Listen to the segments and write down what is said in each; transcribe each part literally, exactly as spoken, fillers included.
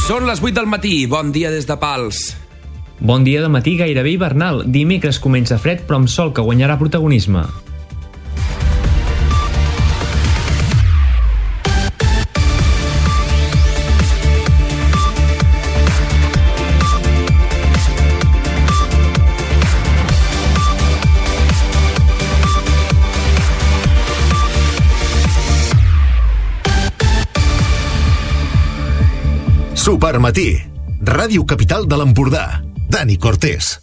Són les vuit del matí, bon dia des de Pals. Bon dia de matí gairebé hivernal. Dimecres comença fred però amb sol que guanyarà protagonisme. Supermatí, Ràdio Capital de l'Empordà. Dani Cortés.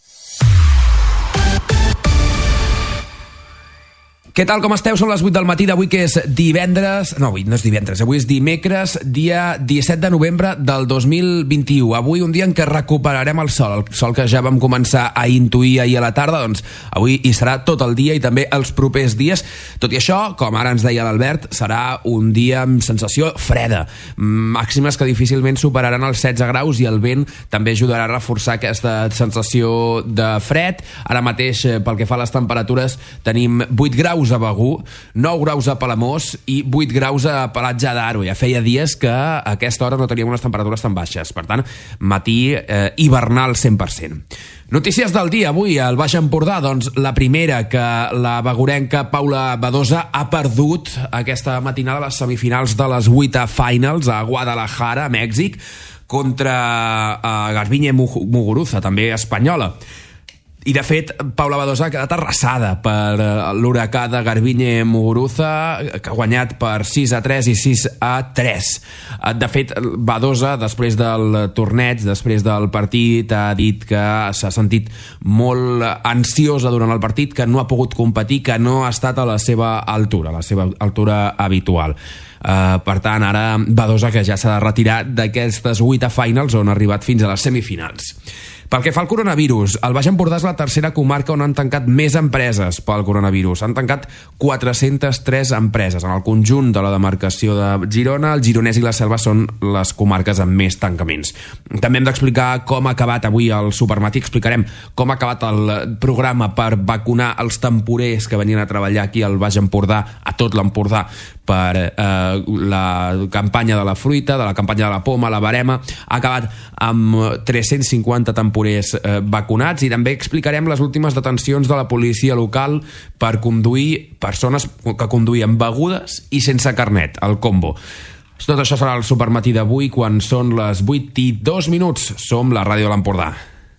Què tal, com esteu? Són les vuit del matí d'avui, que és divendres... No, avui no és divendres, avui és dimecres, dia disset de novembre del dos mil vint-i-u. Avui un dia en què recuperarem el sol, el sol que ja vam començar a intuir ahir a la tarda, doncs avui hi serà tot el dia i també els propers dies. Tot i això, com ara ens deia l'Albert, serà un dia amb sensació freda. Màximes que difícilment superaran els setze graus i el vent també ajudarà a reforçar aquesta sensació de fred. Ara mateix, pel que fa a les temperatures, tenim vuit graus a Begur, nou graus a Palamós i vuit graus a Palatge d'Aro. Ja feia dies que a aquesta hora no teníem unes temperatures tan baixes. Per tant, matí eh, hivernal cent per cent. Notícies del dia avui al Baix Empordà, doncs la primera, que la begurenca Paula Badosa ha perdut aquesta matinada a les semifinals de les U I T A Finals a Guadalajara, a Mèxic, contra eh, Garbiñe Muguruza, també espanyola. I, de fet, Paula Badosa ha quedat arrasada per l'huracà de Garbiñe Muguruza, que ha guanyat per sis a tres i sis a tres. De fet, Badosa, després del torneig, després del partit, ha dit que s'ha sentit molt ansiosa durant el partit, que no ha pogut competir, que no ha estat a la seva altura, a la seva altura habitual. Uh, per tant, ara Badosa, que ja s'ha de retirar d'aquestes U I T A Finals, on ha arribat fins a les semifinals. Pel que fa al coronavirus, el Baix Empordà és la tercera comarca on han tancat més empreses pel coronavirus. Han tancat quatre-centes tres empreses. En el conjunt de la demarcació de Girona, el Gironès i la Selva són les comarques amb més tancaments. També hem d'explicar com ha acabat avui el Supermatí. Explicarem com ha acabat el programa per vacunar els temporers que venien a treballar aquí al Baix Empordà, a tot l'Empordà, per eh, la campanya de la fruita, de la campanya de la poma, la barema. Ha acabat amb tres-cents cinquanta temporers eh, vacunats, i també explicarem les últimes detencions de la policia local per conduir persones que conduïen begudes i sense carnet, el combo. Tot això serà el Supermatí d'avui, quan són les vuit i dos minuts. Som la Ràdio de l'Empordà.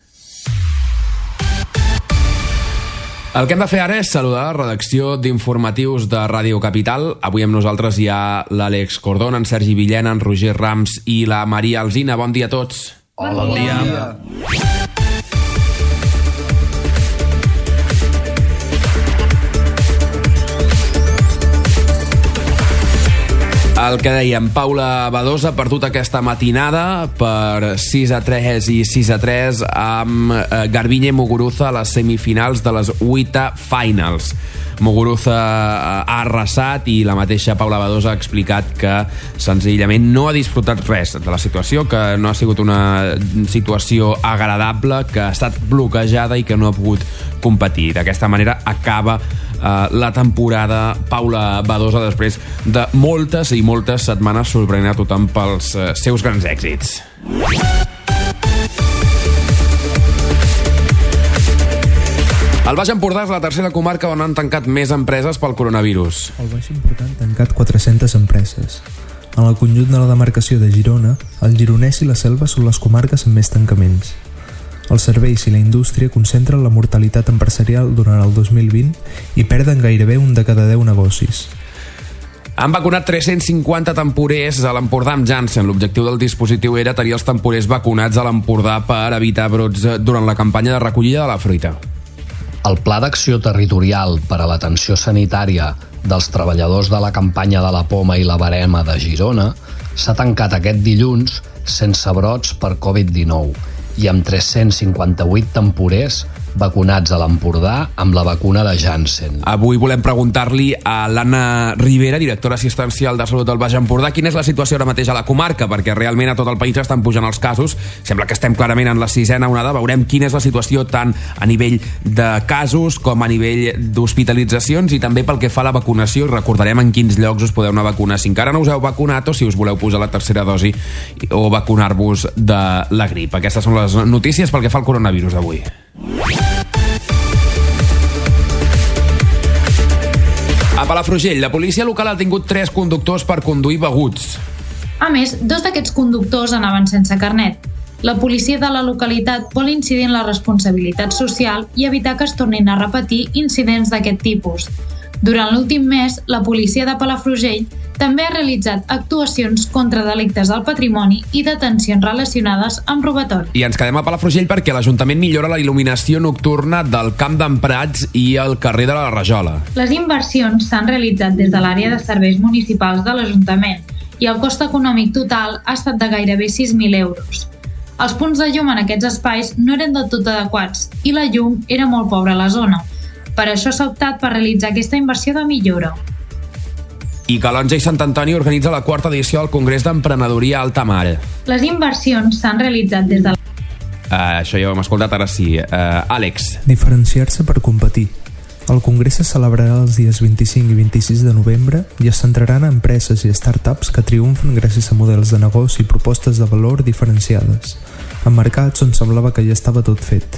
El que hem de fer ara és saludar la redacció d'informatius de Ràdio Capital. Avui amb nosaltres hi ha l'Àlex Cordón, en Sergi Villena, en Roger Rams i la Maria Alsina. Bon dia a tots. Hola, bon dia. Bon dia. El que dèiem, Paula Badosa ha perdut aquesta matinada per sis a tres i sis a tres amb Garbiñe Muguruza a les semifinals de les U I T A Finals. Muguruza ha arrasat i la mateixa Paula Badosa ha explicat que senzillament no ha disfrutat res de la situació, que no ha sigut una situació agradable, que ha estat bloquejada i que no ha pogut competir. D'aquesta manera acaba Uh, la temporada Paula Badosa després de moltes i moltes setmanes sorprenent a tothom pels uh, seus grans èxits. El Baix Empordà és la tercera comarca on han tancat més empreses pel coronavirus. El Baix Empordà han tancat quatre-centes empreses. En el conjunt de la demarcació de Girona, el Gironès i la Selva són les comarques amb més tancaments. Els serveis i la indústria concentren la mortalitat empresarial durant el dos mil vint i perden gairebé un de cada deu negocis. Han vacunat tres-cents cinquanta temporers a l'Empordà amb Janssen. L'objectiu del dispositiu era tenir els temporers vacunats a l'Empordà per evitar brots durant la campanya de recollida de la fruita. El Pla d'Acció Territorial per a l'Atenció Sanitària dels treballadors de la campanya de la poma i la barema de Girona s'ha tancat aquest dilluns sense brots per covid dinou i amb tres-cents cinquanta-vuit temporers vacunats a l'Empordà amb la vacuna de Janssen. Avui volem preguntar-li a l'Anna Rivera, directora assistencial de Salut del Baix Empordà, quina és la situació ara mateix a la comarca, perquè realment a tot el país estan pujant els casos. Sembla que estem clarament en la sisena onada. Veurem quina és la situació tant a nivell de casos com a nivell d'hospitalitzacions i també pel que fa a la vacunació. Recordarem en quins llocs us podeu anar a vacunar si encara no us heu vacunat o si us voleu posar la tercera dosi o vacunar-vos de la grip. Aquestes són les notícies pel que fa al coronavirus d'avui. A Palafrugell, la policia local ha tingut tres conductors per conduir beguts. A més, dos d'aquests conductors anaven sense carnet. La policia de la localitat vol incidir en la responsabilitat social i evitar que es tornin a repetir incidents d'aquest tipus. Durant l'últim mes, la policia de Palafrugell també ha realitzat actuacions contra delictes al patrimoni i detencions relacionades amb robatori. I ens quedem a Palafrugell perquè l'Ajuntament millora la il·luminació nocturna del Camp d'en Prats i el carrer de la Rajola. Les inversions s'han realitzat des de l'àrea de serveis municipals de l'Ajuntament i el cost econòmic total ha estat de gairebé sis mil euros. Els punts de llum en aquests espais no eren del tot adequats i la llum era molt pobra a la zona. Per això s'ha optat per realitzar aquesta inversió de millora. I Calonge i Sant Antoni organitza la quarta edició del Congrés d'Emprenedoria Alta Mar. Les inversions s'han realitzat des de... Uh, això ja ho hem escoltat, ara sí. Uh, Àlex. Diferenciar-se per competir. El congrés se celebrarà els dies vint-i-cinc i vint-i-sis de novembre i es centrarà en empreses i startups que triomfen gràcies a models de negoci i propostes de valor diferenciades, en mercats on semblava que ja estava tot fet.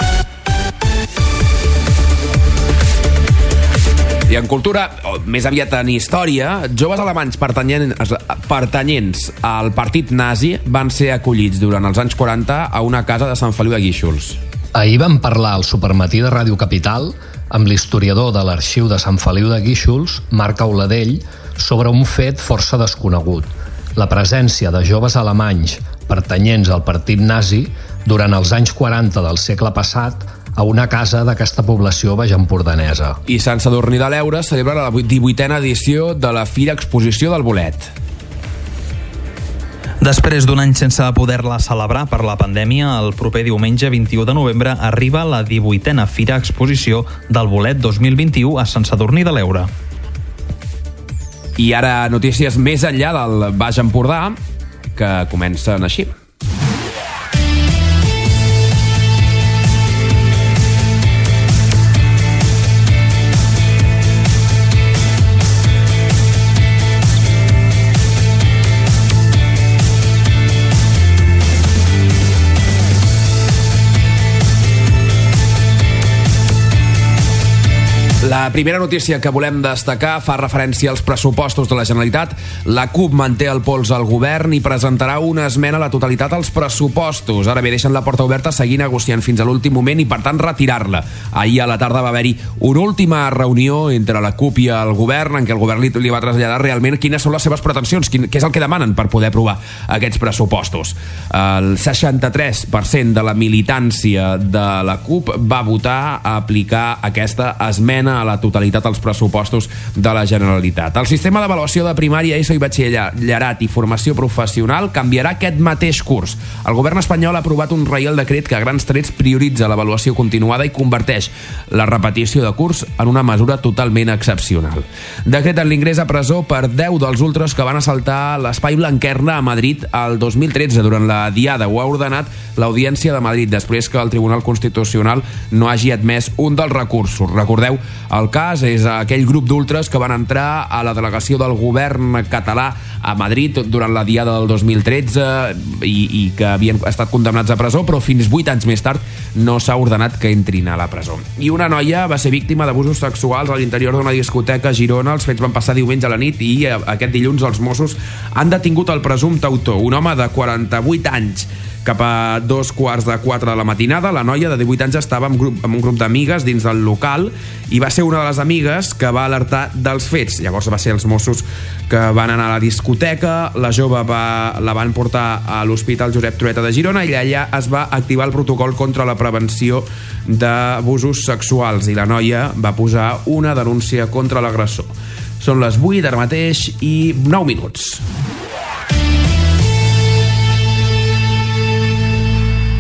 I en cultura, o més aviat en història, joves alemanys pertanyents, pertanyents al partit nazi van ser acollits durant els anys quaranta a una casa de Sant Feliu de Guíxols. Ahir vam parlar al Supermatí de Ràdio Capital amb l'historiador de l'Arxiu de Sant Feliu de Guíxols, Marc Auladell, sobre un fet força desconegut: la presència de joves alemanys pertanyents al partit nazi durant els anys quaranta del segle passat a una casa d'aquesta població baixempordanesa. I Sant Sadurní de l'Heura celebra la divuitena edició de la Fira Exposició del Bolet. Després d'un any sense poder-la celebrar per la pandèmia, el proper diumenge vint-i-u de novembre arriba la divuitena Fira Exposició del Bolet dos mil vint-i-u a Sant Sadurní de l'Heura. I ara notícies més enllà del Baix Empordà, que comencen així. La primera notícia que volem destacar fa referència als pressupostos de la Generalitat. La CUP manté el pols al govern i presentarà una esmena a la totalitat als pressupostos. Ara bé, deixen la porta oberta a seguir negociant fins a l'últim moment i, per tant, retirar-la. Ahir a la tarda va haver-hi una última reunió entre la CUP i el govern en què el govern li, li va traslladar realment quines són les seves pretensions, quin, què és el que demanen per poder aprovar aquests pressupostos. El seixanta-tres per cent de la militància de la CUP va votar a aplicar aquesta esmena a la totalitat als pressupostos de la Generalitat. El sistema d'avaluació de primària, ESO i batxillerat i formació professional canviarà aquest mateix curs. El govern espanyol ha aprovat un reial decret que a grans trets prioritza l'avaluació continuada i converteix la repetició de curs en una mesura totalment excepcional. Decreten l'ingrés a presó per deu dels ultras que van assaltar l'espai Blanquerna a Madrid el dos mil tretze durant la diada. Ho ha ordenat l'Audiència de Madrid després que el Tribunal Constitucional no hagi admès un dels recursos. Recordeu, el cas és aquell grup d'ultres que van entrar a la delegació del govern català a Madrid durant la diada del dos mil tretze i, i que havien estat condemnats a presó, però fins vuit anys més tard no s'ha ordenat que entrin a la presó. I una noia va ser víctima d'abusos sexuals a l'interior d'una discoteca a Girona. Els fets van passar diumenge a la nit i aquest dilluns els Mossos han detingut el presumpte autor, un home de quaranta-vuit anys. Cap a dos quarts de quatre de la matinada, la noia de divuit anys estava amb, grup, amb un grup d'amigues dins del local i va ser una de les amigues que va alertar dels fets. Llavors va ser els Mossos que van anar a la discoteca, la jove va, la van portar a l'Hospital Josep Trueta de Girona i allà es va activar el protocol contra la prevenció d'abusos sexuals i la noia va posar una denúncia contra l'agressor. Són les vuit ara mateix i nou minuts.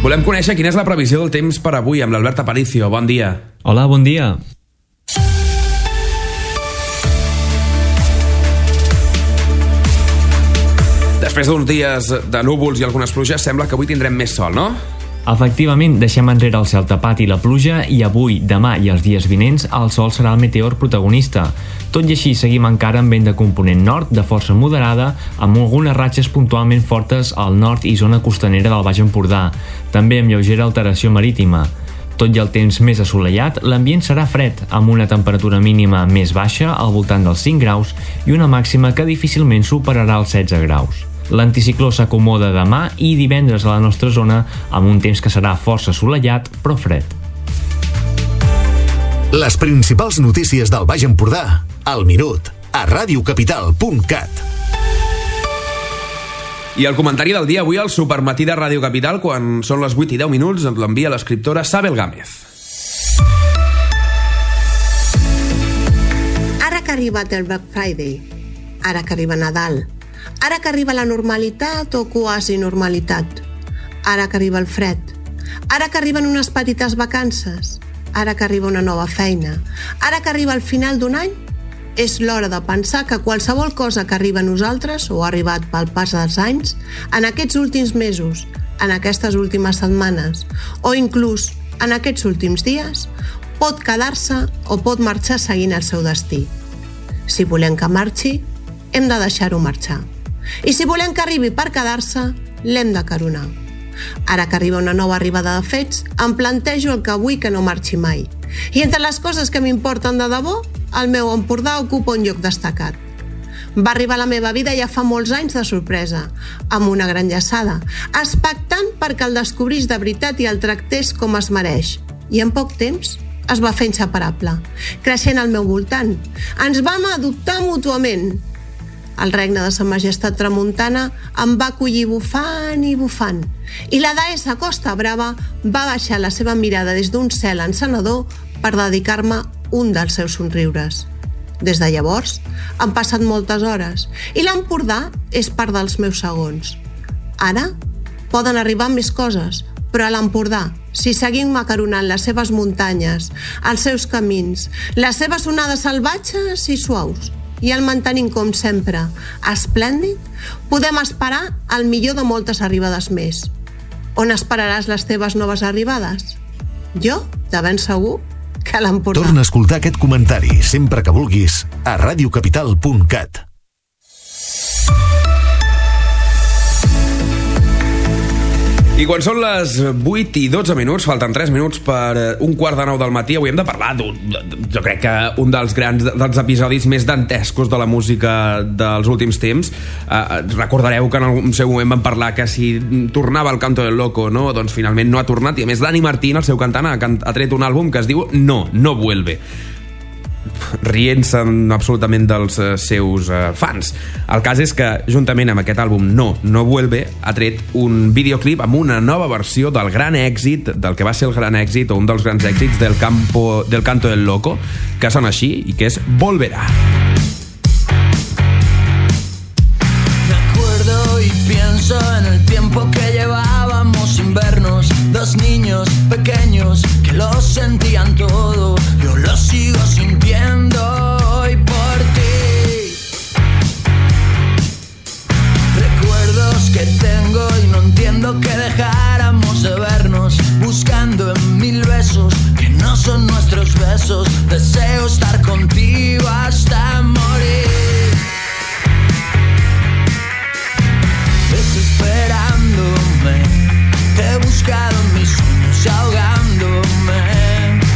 Volem conèixer quina és la previsió del temps per avui amb l'Albert Aparicio. Bon dia. Hola, bon dia. Després d'uns dies de núvols i algunes pluges, sembla que avui tindrem més sol, no? Efectivament, deixem enrere el cel tapat i la pluja i avui, demà i els dies vinents el sol serà el meteor protagonista. Tot i així seguim encara amb vent de component nord de força moderada, amb algunes ratxes puntualment fortes al nord i zona costanera del Baix Empordà, també amb lleugera alteració marítima. Tot i el temps més assolellat, l'ambient serà fred, amb una temperatura mínima més baixa al voltant dels cinc graus i una màxima que difícilment superarà els setze graus. L'anticicló s'acomoda demà i divendres a la nostra zona amb un temps que serà força assolellat però fred. Les principals notícies del Baix Empordà, al minut, a radiocapital punt cat. I el comentari del dia avui al Supermatí de Ràdio Capital, quan són les vuit i deu minuts, ens l'envia l'escriptora Sabel Gámez. Ara que ha arribat el Black Friday, ara que arriba Nadal, ara que arriba la normalitat o quasi normalitat, ara que arriba el fred, ara que arriben unes petites vacances, ara que arriba una nova feina, ara que arriba el final d'un any, és l'hora de pensar que qualsevol cosa que arriba a nosaltres o ha arribat pel pas dels anys, en aquests últims mesos, en aquestes últimes setmanes o inclús en aquests últims dies, pot quedar-se o pot marxar seguint el seu destí. Si volem que marxi, hem de deixar-ho marxar. I si volem que arribi per quedar-se, l'hem de caronar. Ara que arriba una nova arribada de fets, em plantejo el que vull que no marxi mai. I entre les coses que m'importen de debò, el meu Empordà ocupa un lloc destacat. Va arribar a la meva vida ja fa molts anys de sorpresa, amb una gran llaçada, expectant perquè el descobrís de veritat i el tractés com es mereix. I en poc temps es va fer inseparable, creixent al meu voltant. Ens vam adoptar mútuament. El regne de Sa Majestat Tramuntana em va acollir bufant i bufant, i la deessa Costa Brava va baixar la seva mirada des d'un cel encenedor per dedicar-me un dels seus somriures. Des de llavors han passat moltes hores i l'Empordà és part dels meus segons. Ara poden arribar més coses, però a l'Empordà, si seguim macaronant les seves muntanyes, els seus camins, les seves onades salvatges i suaus, i el mantenim com sempre esplèndid, podem esperar el millor de moltes arribades més. On esperaràs les teves noves arribades? Jo, de ben segur, que a l'Empordà. Torna a escoltar aquest comentari sempre que vulguis a radiocapital punt cat. I quan són les vuit i dotze minuts, falten tres minuts per un quart de nou del matí, avui hem de parlar d'un, jo crec que un dels grans dels episodis més dantescos de la música dels últims temps. Uh, recordareu que en algun seu moment vam parlar que si tornava el Canto del Loco, no? Doncs finalment no ha tornat, i a més Dani Martín, el seu cantant, ha, ha tret un àlbum que es diu No, no vuelve, rient-se absolutament dels uh, seus uh, fans. El cas és que, juntament amb aquest àlbum No, no vuelve, ha tret un videoclip amb una nova versió del gran èxit, del que va ser el gran èxit o un dels grans èxits del, campo, del Canto del Loco, que sona així i que és Volverá. Me acuerdo y pienso en el tiempo que llevábamos sin vernos, dos niños pequeños que lo sentían todo. Yo lo sigo sintiendo hoy por ti. Recuerdos que tengo y no entiendo que dejáramos de vernos, buscando en mil besos que no son nuestros besos. Deseo estar contigo hasta morir, desesperándome. Te he buscado en mis sueños y ahogándome.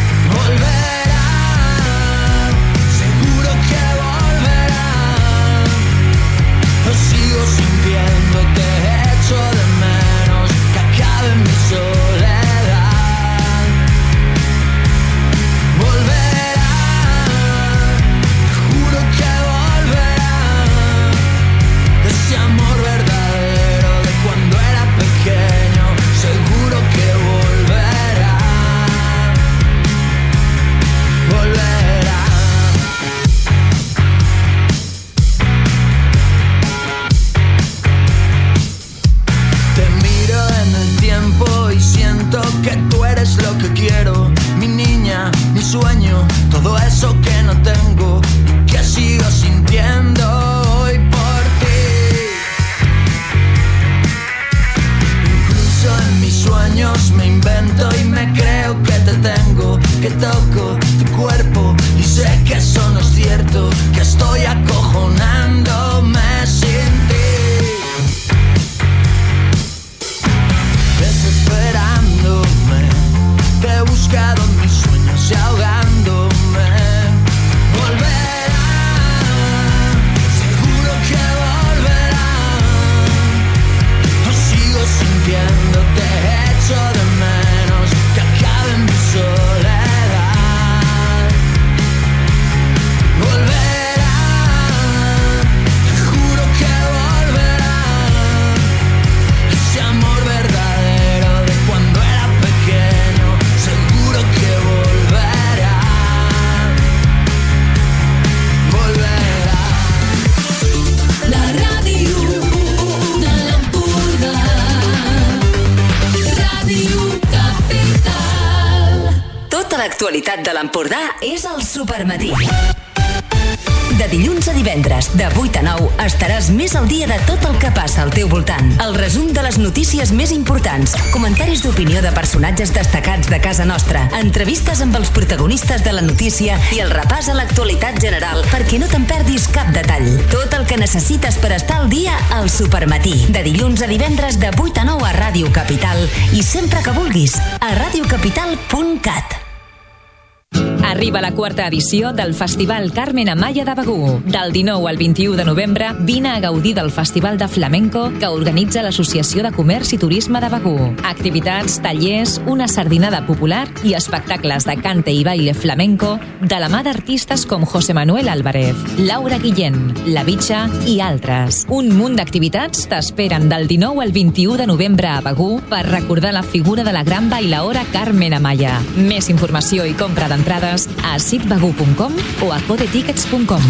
l'actualitat de l'Empordà és el Supermatí. De dilluns a divendres, de vuit a nou, estaràs més al dia de tot el que passa al teu voltant. El resum de les notícies més importants, comentaris d'opinió de personatges destacats de casa nostra, entrevistes amb els protagonistes de la notícia i el repàs a l'actualitat general perquè no te'n perdis cap detall. Tot el que necessites per estar al dia al Supermatí. De dilluns a divendres, de vuit a nou a Ràdio Capital i sempre que vulguis a radiocapital punt cat. Arriba la quarta edició del Festival Carmen Amaya de Begur. Del dinou al vint-i-u de novembre, vine a gaudir del Festival de Flamenco que organitza l'Associació de Comerç i Turisme de Begur. Activitats, tallers, una sardinada popular i espectacles de cante i baile flamenco de la mà d'artistes com José Manuel Álvarez, Laura Guillén, La Bitxa i altres. Un munt d'activitats t'esperen del dinou al vint-i-u de novembre a Begur per recordar la figura de la gran bailaora Carmen Amaya. Més informació i compra d'entrades a sitbegur punt com o a codetickets punt com.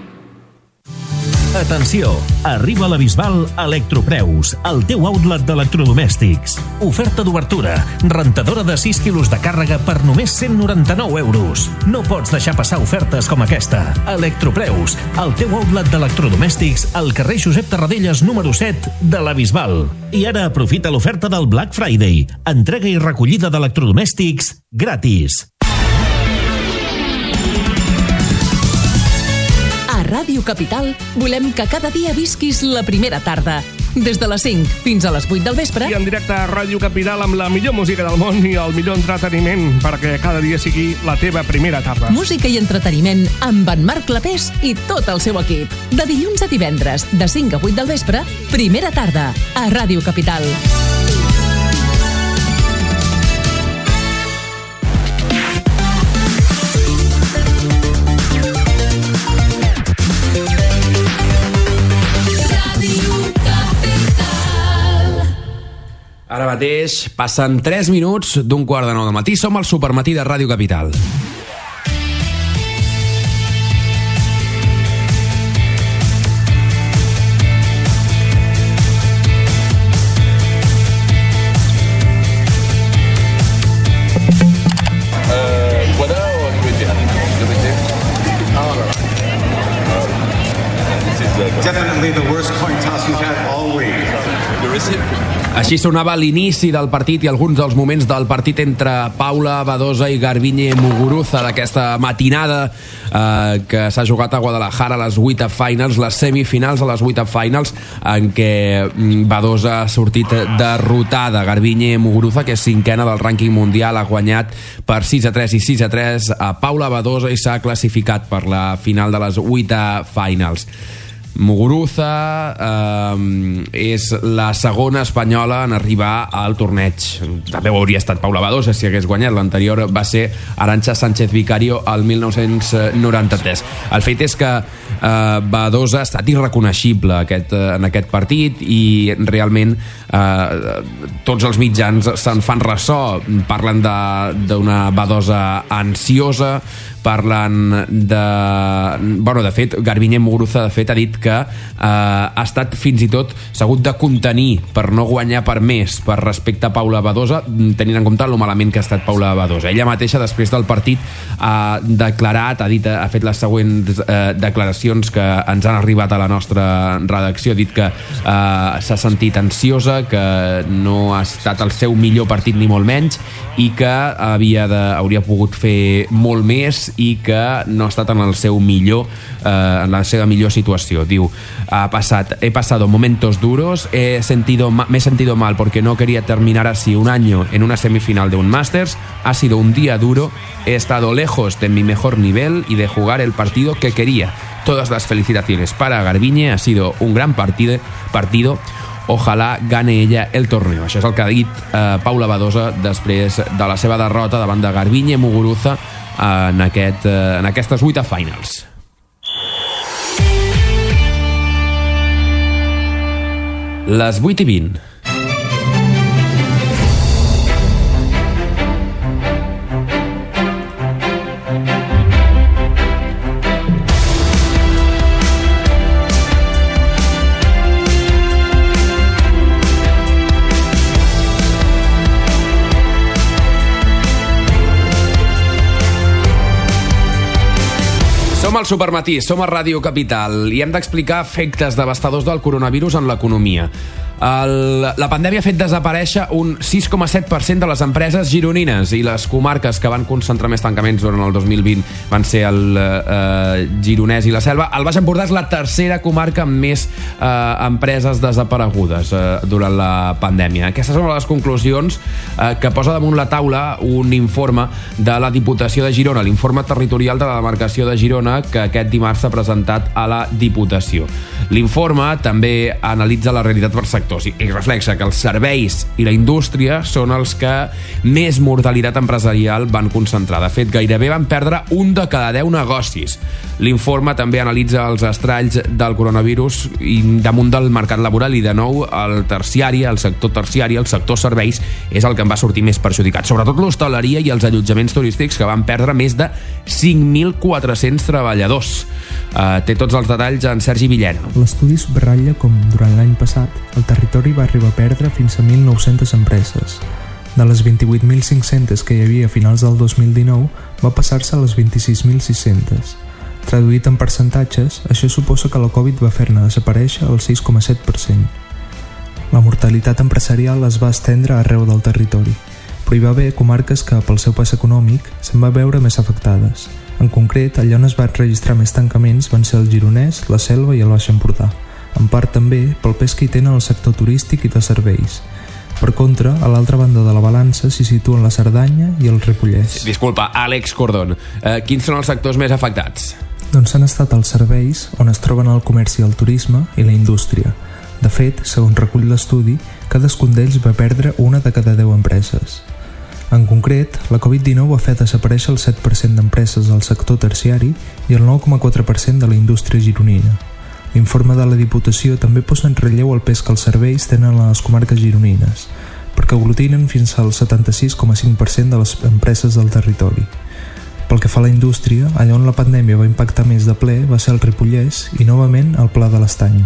Atenció! Arriba a la Bisbal Electropreus, el teu outlet d'electrodomèstics. Oferta d'obertura, rentadora de sis quilos de càrrega per només cent noranta-nou euros. No pots deixar passar ofertes com aquesta. Electropreus, el teu outlet d'electrodomèstics al carrer Josep Tarradellas número set de la Bisbal. I ara aprofita l'oferta del Black Friday. Entrega i recollida d'electrodomèstics gratis. A Ràdio Capital volem que cada dia visquis la primera tarda. Des de les cinc fins a les vuit del vespre. I en directe a Ràdio Capital amb la millor música del món i el millor entreteniment perquè cada dia sigui la teva primera tarda. Música i entreteniment amb en Marc Clapés i tot el seu equip. De dilluns a divendres, de cinc a vuit del vespre, primera tarda, a Ràdio Capital. Ara mateix passen tres minuts d'un quart de nou del matí. Som al Supermatí de Ràdio Capital. Definitely the worst coin toss we've had all week. Així sonava l'inici del partit i alguns dels moments del partit entre Paula Badosa i Garbiñe Muguruza d'aquesta matinada eh, que s'ha jugat a Guadalajara a les vuit finals, les semifinals a les vuit finals, en què Badosa ha sortit derrotada. Garbiñe Muguruza, que és cinquena del rànquing mundial, ha guanyat per sis a tres i sis a tres a Paula Badosa i s'ha classificat per la final de les vuit finals. Muguruza eh, és la segona espanyola en arribar al torneig. També ho hauria estat Paula Badosa si hagués guanyat. L'anterior va ser Arantxa Sánchez Vicario al dinou noranta-tres. El fet és que eh, Badosa ha estat irreconeixible aquest, en aquest partit i realment eh, tots els mitjans se'n fan ressò. Parlen d'una Badosa ansiosa, parlen de... Bueno, de fet, Garbiñe Muguruza de fet ha dit que eh, ha estat fins i tot s'ha hagut de contenir per no guanyar per més per respecte a Paula Badosa, tenint en compte lo malament que ha estat Paula Badosa. Ella mateixa després del partit ha declarat, ha dit, ha fet les següents eh, declaracions que ens han arribat a la nostra redacció. Ha dit que eh, s'ha sentit ansiosa, que no ha estat el seu millor partit ni molt menys i que havia de, hauria pogut fer molt més i que no ha estat en el seu millor eh, en la seva millor situació. Diu, ha pasat, he pasado momentos duros, he sentido, me he sentido mal porque no quería terminar así un año en una semifinal de un Masters, ha sido un día duro, he estado lejos de mi mejor nivel y de jugar el partido que quería. Todas las felicitaciones para Garbiñe, ha sido un gran partido, partido. Ojalà gane ella el torneo. Això és el que ha dit eh, Paula Badosa després de la seva derrota davant de Garbiñe Muguruza en, aquest, eh, en aquestes vuit finals. Les vuit i vint. Som al Supermatí, som a Ràdio Capital i hem d'explicar efectes devastadors del coronavirus en l'economia. El, la pandèmia ha fet desaparèixer un sis coma set per cent de les empreses gironines i les comarques que van concentrar més tancaments durant el dos mil vint van ser el eh, Gironès i la Selva. El Baix Empordà és la tercera comarca amb més eh, empreses desaparegudes eh, durant la pandèmia. Aquestes són les conclusions eh, que posa damunt la taula un informe de la Diputació de Girona, l'informe territorial de la demarcació de Girona, que aquest dimarts s'ha presentat a la Diputació. L'informe també analitza la realitat per sectors i reflexa que els serveis i la indústria són els que més mortalitat empresarial van concentrar. De fet, gairebé van perdre un de cada deu negocis. L'informe també analitza els estralls del coronavirus i damunt del mercat laboral i, de nou, el terciari, el sector terciari, el sector serveis, és el que en va sortir més perjudicat. Sobretot l'hostaleria i els allotjaments turístics, que van perdre més de cinc mil quatre-cents treballadors. Uh, té tots els detalls en Sergi Villena. L'estudi subratlla com, durant l'any passat, el territori va arribar a perdre fins a mil nou-centes empreses. De les vint-i-vuit mil cinc-centes que hi havia a finals del dos mil dinou, va passar-se a les vint-i-sis mil sis-centes. Traduït en percentatges, això suposa que la Covid va fer-ne desaparèixer el sis coma set per cent. La mortalitat empresarial es va estendre arreu del territori, però hi va haver comarques que, pel seu pes econòmic, se'n va veure més afectades. En concret, allà on es van registrar més tancaments van ser el Gironès, la Selva i el Baix Empordà, en part també pel pes que hi tenen el sector turístic i de serveis. Per contra, a l'altra banda de la balança s'hi situen la Cerdanya i el Ripollès. Disculpa, Àlex Cordón, eh, quins són els sectors més afectats? Doncs han estat els serveis, on es troben el comerç i el turisme, i la indústria. De fet, segons recull l'estudi, cadascun d'ells va perdre una de cada deu empreses. En concret, la Covid dinou va fer desaparèixer el set per cent d'empreses del sector terciari i el nou coma quatre per cent de la indústria gironina. L'informe de la Diputació també posa en relleu el pes que els serveis tenen a les comarques gironines, perquè aglutinen fins al setanta-sis coma cinc per cent de les empreses del territori. Pel que fa a la indústria, allà on la pandèmia va impactar més de ple va ser el Ripollès i, novament, el Pla de l'Estany.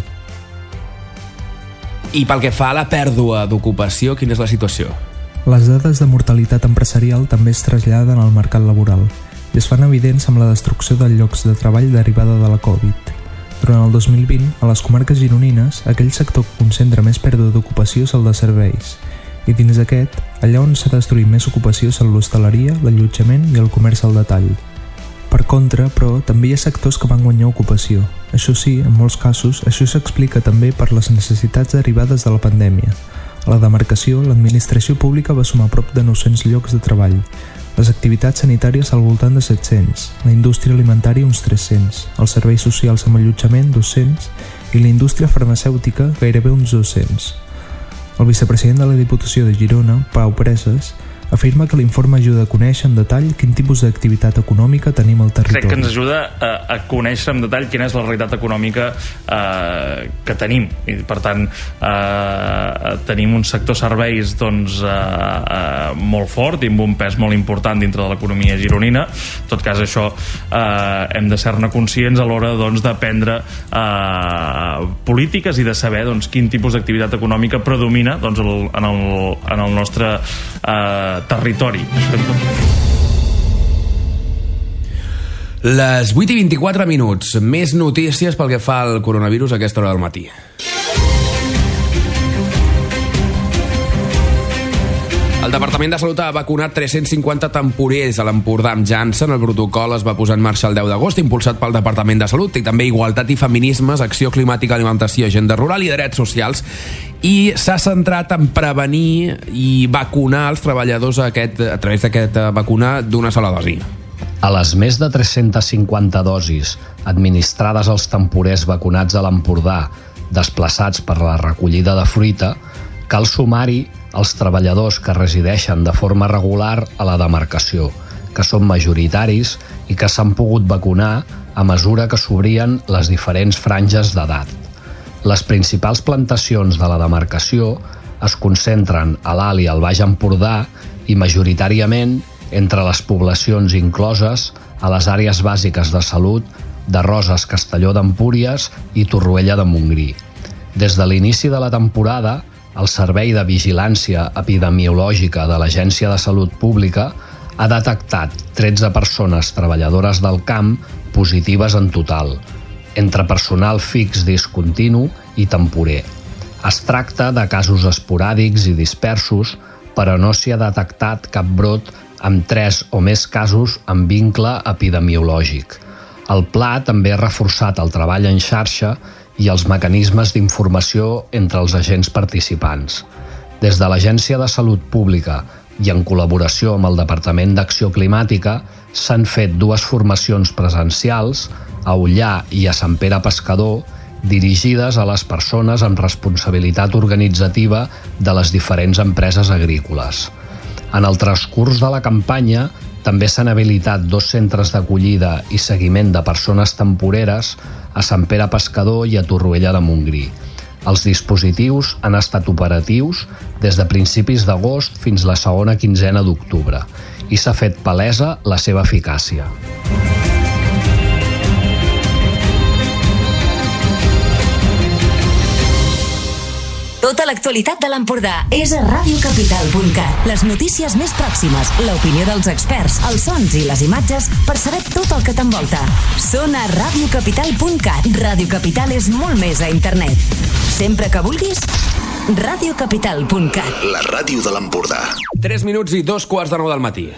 I pel que fa a la pèrdua d'ocupació, quina és la situació? Les dades de mortalitat empresarial també es traslladen al mercat laboral i es fan evidents amb la destrucció de llocs de treball derivada de la Covid. Durant el dos mil vint, a les comarques gironines, aquell sector que concentra més pèrdua d'ocupació és el de serveis, i dins d'aquest, allà on s'ha destruït més ocupació són l'hostaleria, l'allotjament i el comerç al detall. Per contra, però, també hi ha sectors que van guanyar ocupació. Això sí, en molts casos, això s'explica també per les necessitats derivades de la pandèmia. A la demarcació, l'administració pública va sumar prop de nou-cents llocs de treball, les activitats sanitàries al voltant de set-cents, la indústria alimentària uns tres-cents, els serveis socials amb allotjament dos-cents i la indústria farmacèutica gairebé uns dos-cents. El vicepresident de la Diputació de Girona, Pau Preses, afirma que l'informe ajuda a conèixer en detall quin tipus d'activitat econòmica tenim al territori. Crec que ens ajuda a, a conèixer en detall quina és la realitat econòmica eh, que tenim. I, per tant, eh, tenim un sector serveis doncs, eh, eh, molt fort i amb un pes molt important dintre de l'economia gironina. En tot cas, això eh, hem de ser-ne conscients a l'hora doncs, de prendre eh, polítiques i de saber doncs, quin tipus d'activitat econòmica predomina doncs, el, en, el, en el nostre eh, territori. Les vuit i vint-i-quatre minuts. Més notícies pel que fa al coronavirus a aquesta hora del matí. El Departament de Salut ha vacunat tres-cents cinquanta temporers a l'Empordà amb Janssen. El protocol es va posar en marxa el deu d'agost, impulsat pel Departament de Salut, i també Igualtat i Feminismes, Acció Climàtica, Alimentació, Agenda Rural i Drets Socials. I s'ha centrat en prevenir i vacunar els treballadors a, aquest, a través d'aquesta vacuna d'una sola dosi. A les més de tres-cents cinquanta dosis administrades als temporers vacunats a l'Empordà desplaçats per la recollida de fruita, cal sumar-hi els treballadors que resideixen de forma regular a la demarcació, que són majoritaris i que s'han pogut vacunar a mesura que s'obrien les diferents franges d'edat. Les principals plantacions de la demarcació es concentren a l'Alt i al Baix Empordà i majoritàriament entre les poblacions incloses a les àrees bàsiques de salut de Roses, Castelló d'Empúries i Torroella de Montgrí. Des de l'inici de la temporada, el Servei de Vigilància Epidemiològica de l'Agència de Salut Pública ha detectat tretze persones treballadores del camp positives en total, entre personal fix discontinu i temporer. Es tracta de casos esporàdics i dispersos, però no s'hi ha detectat cap brot amb tres o més casos amb vincle epidemiològic. El pla també ha reforçat el treball en xarxa i els mecanismes d'informació entre els agents participants. Des de l'Agència de Salut Pública i en col·laboració amb el Departament d'Acció Climàtica s'han fet dues formacions presencials a Ullà i a Sant Pere Pescador dirigides a les persones amb responsabilitat organitzativa de les diferents empreses agrícoles. En el transcurs de la campanya també s'han habilitat dos centres d'acollida i seguiment de persones temporeres a Sant Pere Pescador i a Torroella de Montgrí. Els dispositius han estat operatius des de principis d'agost fins la segona quinzena d'octubre i s'ha fet palesa la seva eficàcia. Tota l'actualitat de l'Empordà és a ràdio capital punt cat. Les notícies més pròximes, l'opinió dels experts, els sons i les imatges per saber tot el que t'envolta. Són a ràdio capital punt cat. Ràdio Capital és molt més a internet. Sempre que vulguis, ràdio capital punt cat. La ràdio de l'Empordà. tres minuts i dos quarts de nou del matí.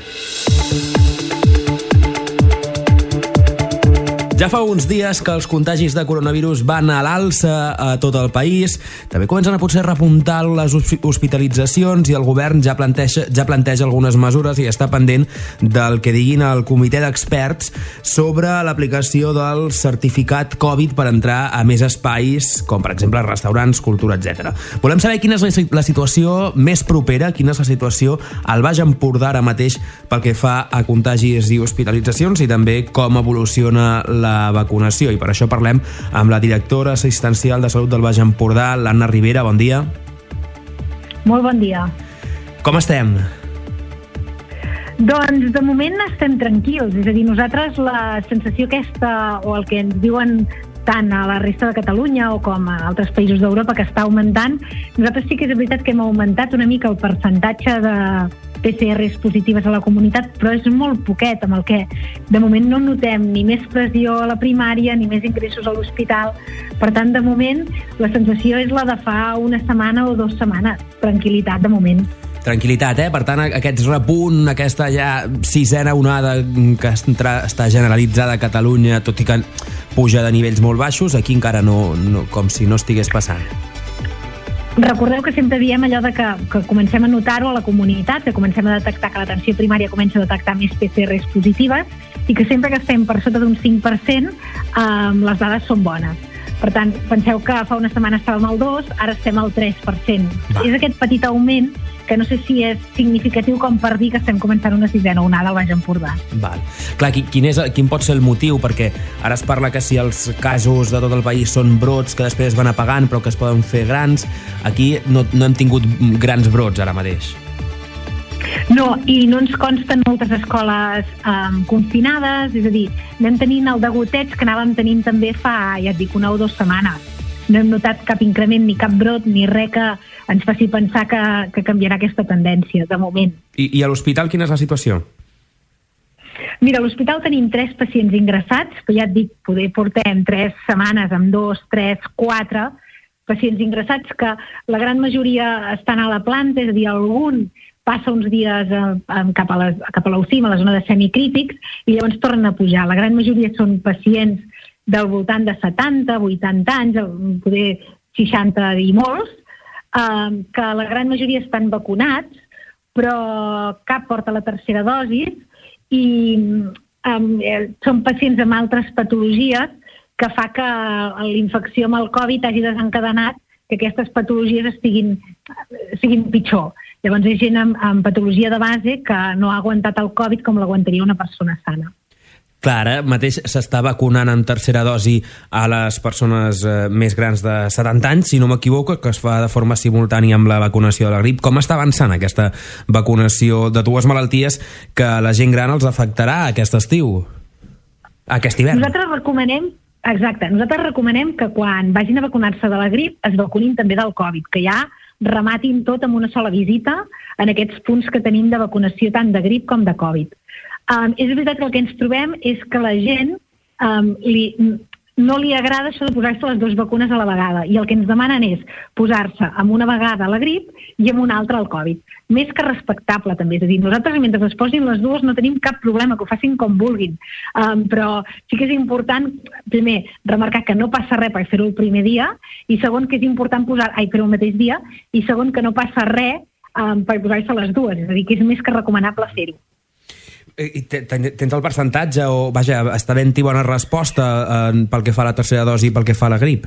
Ja fa uns dies que els contagis de coronavirus van a l'alça a tot el país. També comencen a potser repuntar les hospitalitzacions i el govern ja planteja, ja planteja algunes mesures i està pendent del que diguin el comitè d'experts sobre l'aplicació del certificat Covid per entrar a més espais, com per exemple restaurants, cultura, etcètera. Volem saber quina és la situació més propera, quina és la situació al Baix Empordà ara mateix pel que fa a contagis i hospitalitzacions i també com evoluciona la la vacunació, i per això parlem amb la directora assistencial de Salut del Baix Empordà, l'Anna Rivera. Bon dia. Molt bon dia. Com estem? Doncs de moment estem tranquils, és a dir, nosaltres la sensació aquesta, o el que ens diuen tant a la resta de Catalunya o com a altres països d'Europa que està augmentant, nosaltres sí que és veritat que hem augmentat una mica el percentatge de P C Rs positives a la comunitat, però és molt poquet, amb el que de moment no notem ni més pressió a la primària ni més ingressos a l'hospital. Per tant, de moment, la sensació és la de fa una setmana o dues setmanes. Tranquil·litat, de moment. Tranquil·litat, eh? Per tant, aquest repunt, aquesta ja sisena onada que està generalitzada a Catalunya, tot i que puja de nivells molt baixos, aquí encara no, no com si no estigués passant. Recordeu que sempre diem allò de que, que comencem a notar-ho a la comunitat, que comencem a detectar que l'atenció primària comença a detectar més P C Rs positives i que sempre que estem per sota d'un cinc per cent eh, les dades són bones. Per tant, penseu que fa una setmana estàvem al dos, ara estem al tres per cent. Va. És aquest petit augment que no sé si és significatiu com per dir que estem començant una sisena onada al Baix Empordà. Val. Clar, quin, és, quin pot ser el motiu? Perquè ara es parla que si els casos de tot el país són brots que després van apagant però que es poden fer grans, aquí no, no hem tingut grans brots ara mateix. No, i no ens consten moltes escoles um, confinades, és a dir, anem tenint el de gotets que anàvem tenint també fa, ja et dic, una o dues setmanes. No hem notat cap increment, ni cap brot, ni res que ens faci pensar que, que canviarà aquesta tendència, de moment. I, i a l'hospital quina és la situació? Mira, a l'hospital tenim tres pacients ingressats, que ja et dic, poder portem tres setmanes amb dos, tres, quatre pacients ingressats, que la gran majoria estan a la planta, és a dir, algun passa uns dies a, a, cap a la, cap a l'U C I M, a la zona de semicrítics, i llavors tornen a pujar. La gran majoria són pacients del voltant de setanta, vuitanta anys, poder seixanta i molts, eh, que la gran majoria estan vacunats, però cap porta la tercera dosi i eh, són pacients amb altres patologies que fa que l'infecció amb el Covid hagi desencadenat que aquestes patologies estiguin, siguin pitjor. Llavors hi ha gent amb, amb patologia de base que no ha aguantat el Covid com l'aguantaria una persona sana. Clar, ara mateix s'està vacunant en tercera dosi a les persones eh, més grans de setanta anys, si no m'equivoco, que es fa de forma simultània amb la vacunació de la grip. Com està avançant aquesta vacunació de dues malalties que la gent gran els afectarà aquest estiu, aquest hivern? Nosaltres recomanem, exacte, nosaltres recomanem que quan vagin a vacunar-se de la grip es vacunin també del Covid, que ja rematin tot amb una sola visita en aquests punts que tenim de vacunació tant de grip com de Covid. Um, és veritat que el que ens trobem és que la gent um, li, no li agrada això de posar-se les dues vacunes a la vegada, i el que ens demanen és posar-se amb una vegada la grip i amb una altra el Covid. Més que respectable, també. És a dir, nosaltres, mentre es posin les dues, no tenim cap problema, que ho facin com vulguin. Um, però sí que és important, primer, remarcar que no passa res per fer-ho el primer dia, i segon, que és important posar, ai, fer-ho el mateix dia, i segon, que no passa res um, per posar-se les dues. És a dir, que és més que recomanable fer-ho. I tens el percentatge o, vaja, està ben-hi bona resposta eh, pel que fa a la tercera dosi i pel que fa a la grip?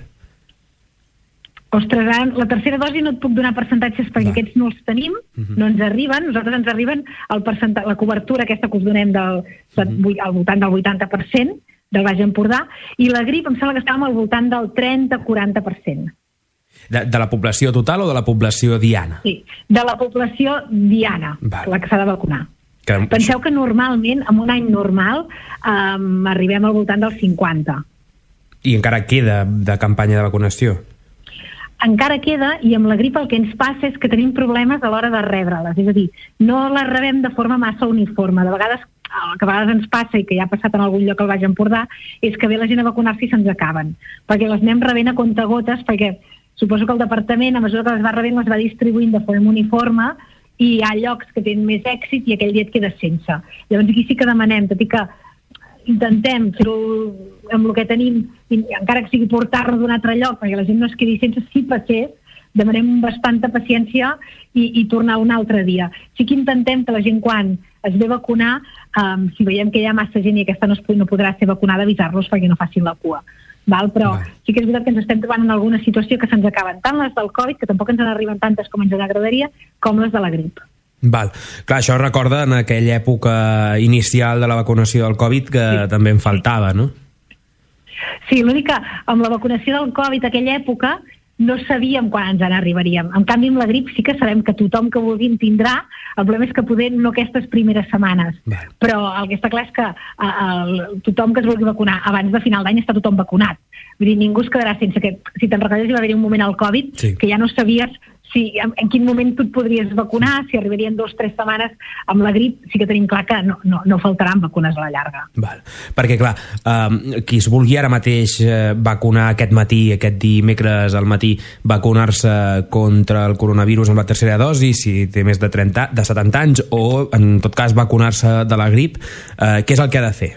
Ostres, la tercera dosi no et puc donar percentatges perquè Va. aquests no els tenim, uh-huh. no ens arriben, nosaltres ens arriben el percentatge, la cobertura aquesta que us donem del, uh-huh. al voltant del vuitanta per cent del Baix Empordà, i la grip em sembla que estàvem al voltant del trenta a quaranta per cent. De, de la població total o de la població diana? Sí, de la població diana, Val. la que s'ha de vacunar. Que... Penseu que normalment, en un any normal, um, arribem al voltant del cinquanta. I encara queda de campanya de vacunació? Encara queda, i amb la grip el que ens passa és que tenim problemes a l'hora de rebre-les. És a dir, no les rebem de forma massa uniforme. De vegades, el que a vegades ens passa, i que ja ha passat en algun lloc al Baix Empordà, és que ve la gent a vacunar-se i se'ns acaben. Perquè les anem rebent a comptagotes, perquè suposo que el departament, a mesura que les va rebent, les va distribuint de forma uniforme, i hi ha llocs que tenen més èxit i aquell dia et quedes sense. Llavors aquí sí que demanem, tot i que intentem fer-ho amb el que tenim, i encara que sigui portar-nos d'un altre lloc, perquè la gent no es quedi sense, si passés, demanem bastanta paciència i, i tornar un altre dia. Sí que intentem que la gent, quan es ve a vacunar, um, si veiem que hi ha massa gent i aquesta no, es, no podrà ser vacunada, avisar-los perquè no facin la cua. Val? Però Val. sí que és veritat que ens estem trobant en alguna situació que se'ns acaben tant les del Covid, que tampoc ens en arriben tantes com ens agradaria, com les de la grip. Val. Clar, això recorda en aquella època inicial de la vacunació del Covid que sí. també en faltava, no? Sí, l'únic que amb la vacunació del Covid aquella època no sabíem quan ens en arribaríem. En canvi, amb la grip sí que sabem que tothom que vulgui en tindrà. El problema és que poder no aquestes primeres setmanes. Val. Però el que està clar és que uh, el, tothom que es vulgui vacunar abans de final d'any està tothom vacunat. Vull dir, ningú es quedarà sense que... Si te'n recordes, hi va haver un moment al Covid sí. que ja no sabies si, en, en quin moment tu et podries vacunar, si arribarien dos o tres setmanes. Amb la grip sí que tenim clar que no, no, no faltaran vacunes a la llarga. Val. Perquè, clar, eh, qui es vulgui ara mateix eh, vacunar aquest matí, aquest dimecres al matí, vacunar-se contra el coronavirus amb la tercera dosi, si té més de, trenta, de setanta anys, o, en tot cas, vacunar-se de la grip, eh, què és el que ha de fer?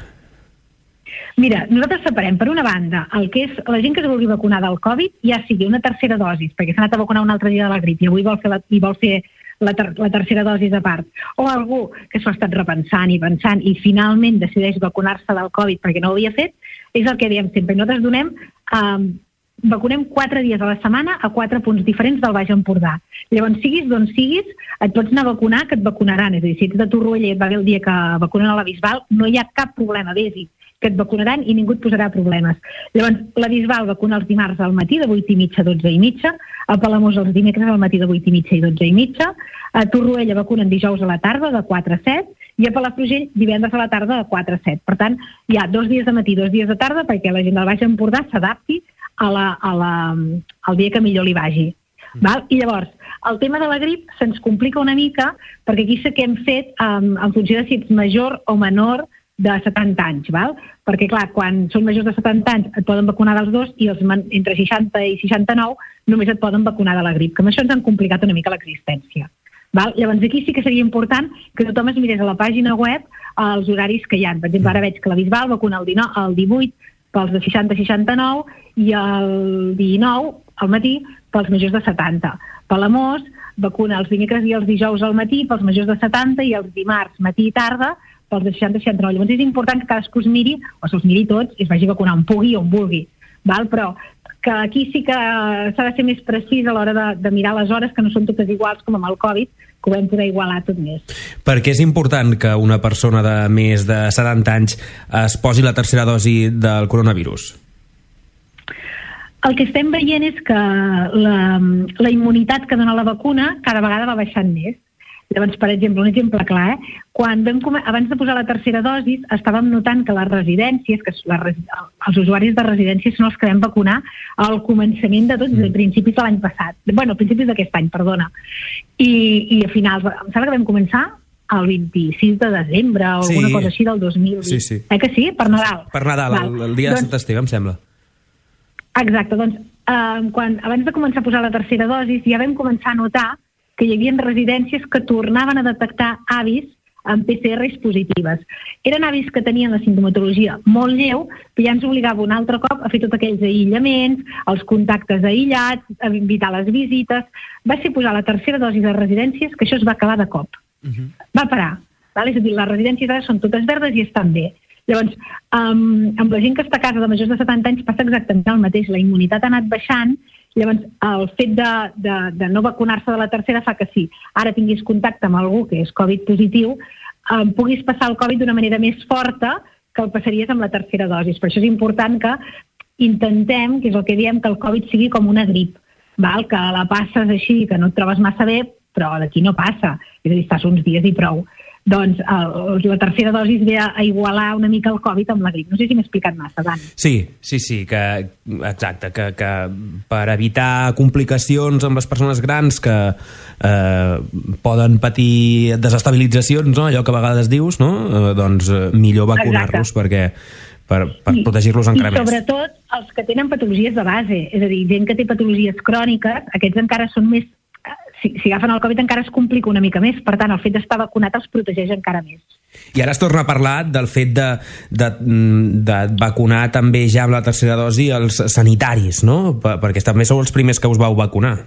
Mira, nosaltres separem, per una banda, el que és la gent que es vulgui vacunar del Covid, ja sigui una tercera dosi, perquè s'ha anat a vacunar un altre dia de la grip i avui vol fer la, i vol fer la, ter la tercera dosi de part, o algú que s'ho ha estat repensant i pensant i finalment decideix vacunar-se del Covid perquè no ho havia fet, és el que diem sempre. Nosaltres donem, eh, vacunem quatre dies a la setmana a quatre punts diferents del Baix Empordà. Llavors, siguis d'on siguis, et pots anar a vacunar, que et vacunaran. És a dir, si ets de Torroella i et va bé el dia que vacunen a la Bisbal, no hi ha cap problema, vés-hi, que et vacunaran i ningú et posarà problemes. Llavors, la Bisbal vacuna els dimarts al matí de vuit i mitja a dotze i mitja, a Palamós els dimecres al matí de vuit i mitja i dotze i mitja, a Torroella vacunen dijous a la tarda de quatre a set i a Palafrugell divendres a la tarda de quatre a set. Per tant, hi ha dos dies de matí, dos dies de tarda perquè la gent del Baix Empordà s'adapti a la, a la, al dia que millor li vagi. Val? I llavors, el tema de la grip se'ns complica una mica perquè aquí sí que hem fet um, en funció de si ets major o menor de setanta anys, val? Perquè clar, quan són majors de setanta anys et poden vacunar dels dos i els entre seixanta i seixanta-nou només et poden vacunar de la grip, que amb això ens han complicat una mica l'existència. Val? Llavors aquí sí que seria important que tothom es mirés a la pàgina web els horaris que hi ha. Per exemple, ara veig que la Bisbal vacuna el, dinou, el divuit pels de seixanta a seixanta-nou i el dinou al matí pels majors de setanta. Palamós vacuna els dimecres i els dijous al matí pels majors de setanta i els dimarts matí i tarda pels de seixanta a seixanta-nou. Llavors és important que cadascú es miri, o se'ls miri tots, i es vagi a vacunar on pugui o on vulgui. Val? Però que aquí sí que s'ha de ser més precís a l'hora de, de mirar les hores, que no són totes iguals com amb el Covid, que ho vam poder igualar tot més. Perquè és important que una persona de més de setanta anys es posi la tercera dosi del coronavirus? El que estem veient és que la, la immunitat que dona la vacuna cada vegada va baixant més. Llavors, per exemple, un exemple clar, eh? Quan vam, abans de posar la tercera dosi, estàvem notant que les residències, que les, els usuaris de residències són els que vam vacunar al començament de tot, mm. a principis de l'any passat. Bueno, a principis d'aquest any, perdona. I, i a finals, em sembla que vam començar el vint-i-sis de desembre o Sí. alguna cosa així del dos mil vint. Sí, sí. Eh que sí? Per Nadal. Per Nadal, el, el dia de Doncs- Sant Esteve, em sembla. Exacte, doncs eh, quan, abans de començar a posar la tercera dosi ja vam començar a notar que hi havia residències que tornaven a detectar avis amb P C Rs positives. Eren avis que tenien la sintomatologia molt lleu, però ja ens obligava un altre cop a fer tots aquells aïllaments, els contactes aïllats, a invitar les visites. Va ser posar la tercera dosi de residències que això es va acabar de cop. Uh-huh. Va parar. Val? És a dir, les residències ara són totes verdes i estan bé. Llavors, um, amb la gent que està a casa de majors de setanta anys passa exactament el mateix. La immunitat ha anat baixant, llavors el fet de, de, de no vacunar-se de la tercera fa que sí, ara tinguis contacte amb algú que és Covid positiu, um, puguis passar el Covid d'una manera més forta que el passaries amb la tercera dosi. Per això és important que intentem, que és el que diem, que el Covid sigui com una grip, val? Que la passes així, que no et trobes massa bé, però d'aquí no passa. És a dir, estàs uns dies i prou. Doncs el, la tercera dosi ve a igualar una mica el Covid amb la grip. No sé si m'he explicat massa, Dani. Sí, sí, sí, que, exacte, que, que per evitar complicacions amb les persones grans que eh, poden patir desestabilitzacions, no? Allò que a vegades dius, no? Eh, doncs eh, millor vacunar-los perquè per, per protegir-los encara I més. sobretot els que tenen patologies de base, és a dir, gent que té patologies cròniques, aquests encara són més... Si, si agafen el Covid encara es complica una mica més, per tant el fet d'estar vacunat els protegeix encara més. I ara es torna a parlar del fet de, de, de vacunar també ja amb la tercera dosi els sanitaris, no? Per, perquè també sou els primers que us vau vacunar.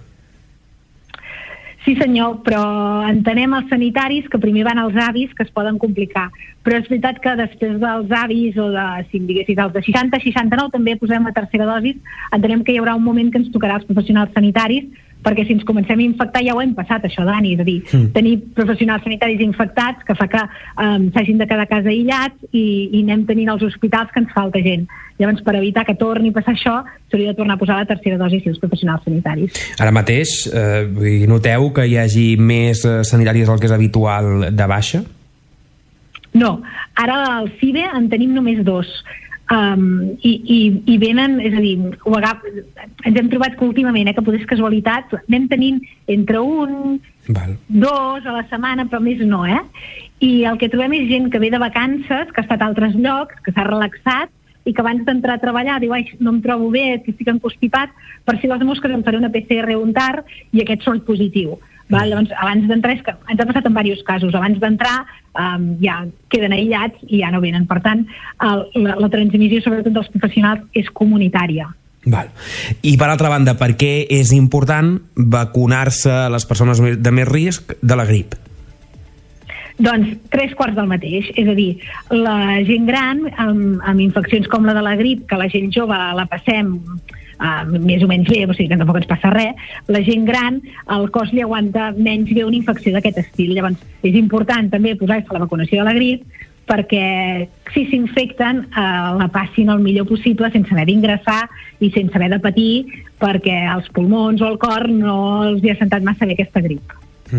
Sí senyor, però entenem els sanitaris que primer van als avis que es poden complicar. Però és veritat que després dels avis o de, si em diguessis, els de seixanta a seixanta-nou també posem la tercera dosi, entenem que hi haurà un moment que ens tocarà als professionals sanitaris, perquè si ens comencem a infectar ja ho hem passat, això, Dani, és a dir, mm. tenir professionals sanitaris infectats que fa que um, s'hagin de quedar a casa aïllats i, i anem tenint als hospitals que ens falta gent. Llavors, per evitar que torni a passar això, s'hauria de tornar a posar la tercera dosi si els professionals sanitaris. Ara mateix, eh, noteu que hi hagi més eh, sanitaris del que és habitual de baixa? No, ara al C I B E en tenim només dos. Um, i, i, i venen, és a dir, ho agaf... ens hem trobat que últimament, eh, que potser és casualitat, anem tenint entre un, Val. dos a la setmana, però més no, eh? I el que trobem és gent que ve de vacances, que ha estat a altres llocs, que s'ha relaxat, i que abans d'entrar a treballar diu, ai, no em trobo bé, que estic encostipat, per si les mosques em faré una P C R untar i aquest surt positiu. Val? Llavors, abans d'entrar, és que ens ha passat en diversos casos, abans d'entrar um, ja queden aïllats i ja no venen. Per tant, el, la, la transmissió, sobretot dels professionals, és comunitària. Val. I per altra banda, per què és important vacunar-se a les persones de més risc de la grip? Doncs tres quarts del mateix, és a dir, la gent gran amb, amb infeccions com la de la grip, que la gent jove la passem Uh, més o menys bé, o sigui que tampoc ens passa res, la gent gran, el cos li aguanta menys bé una infecció d'aquest estil. Llavors, és important també posar-se la vacunació de la grip perquè si s'infecten uh, la passin el millor possible sense haver d'ingressar i sense haver de patir perquè els pulmons o el cor no els hi ha sentat massa bé aquesta grip.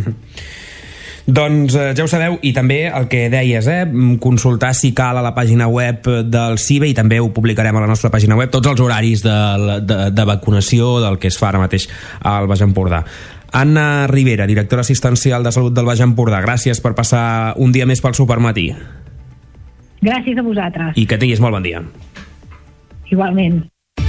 Doncs eh, ja ho sabeu, i també el que deies, eh, consultar si cal a la pàgina web del C I B E, i també ho publicarem a la nostra pàgina web, tots els horaris de, de, de vacunació del que es fa ara mateix al Baix Empordà. Anna Rivera, directora assistencial de Salut del Baix Empordà, gràcies per passar un dia més pel Supermatí. Gràcies a vosaltres. I que tinguis molt bon dia. Igualment.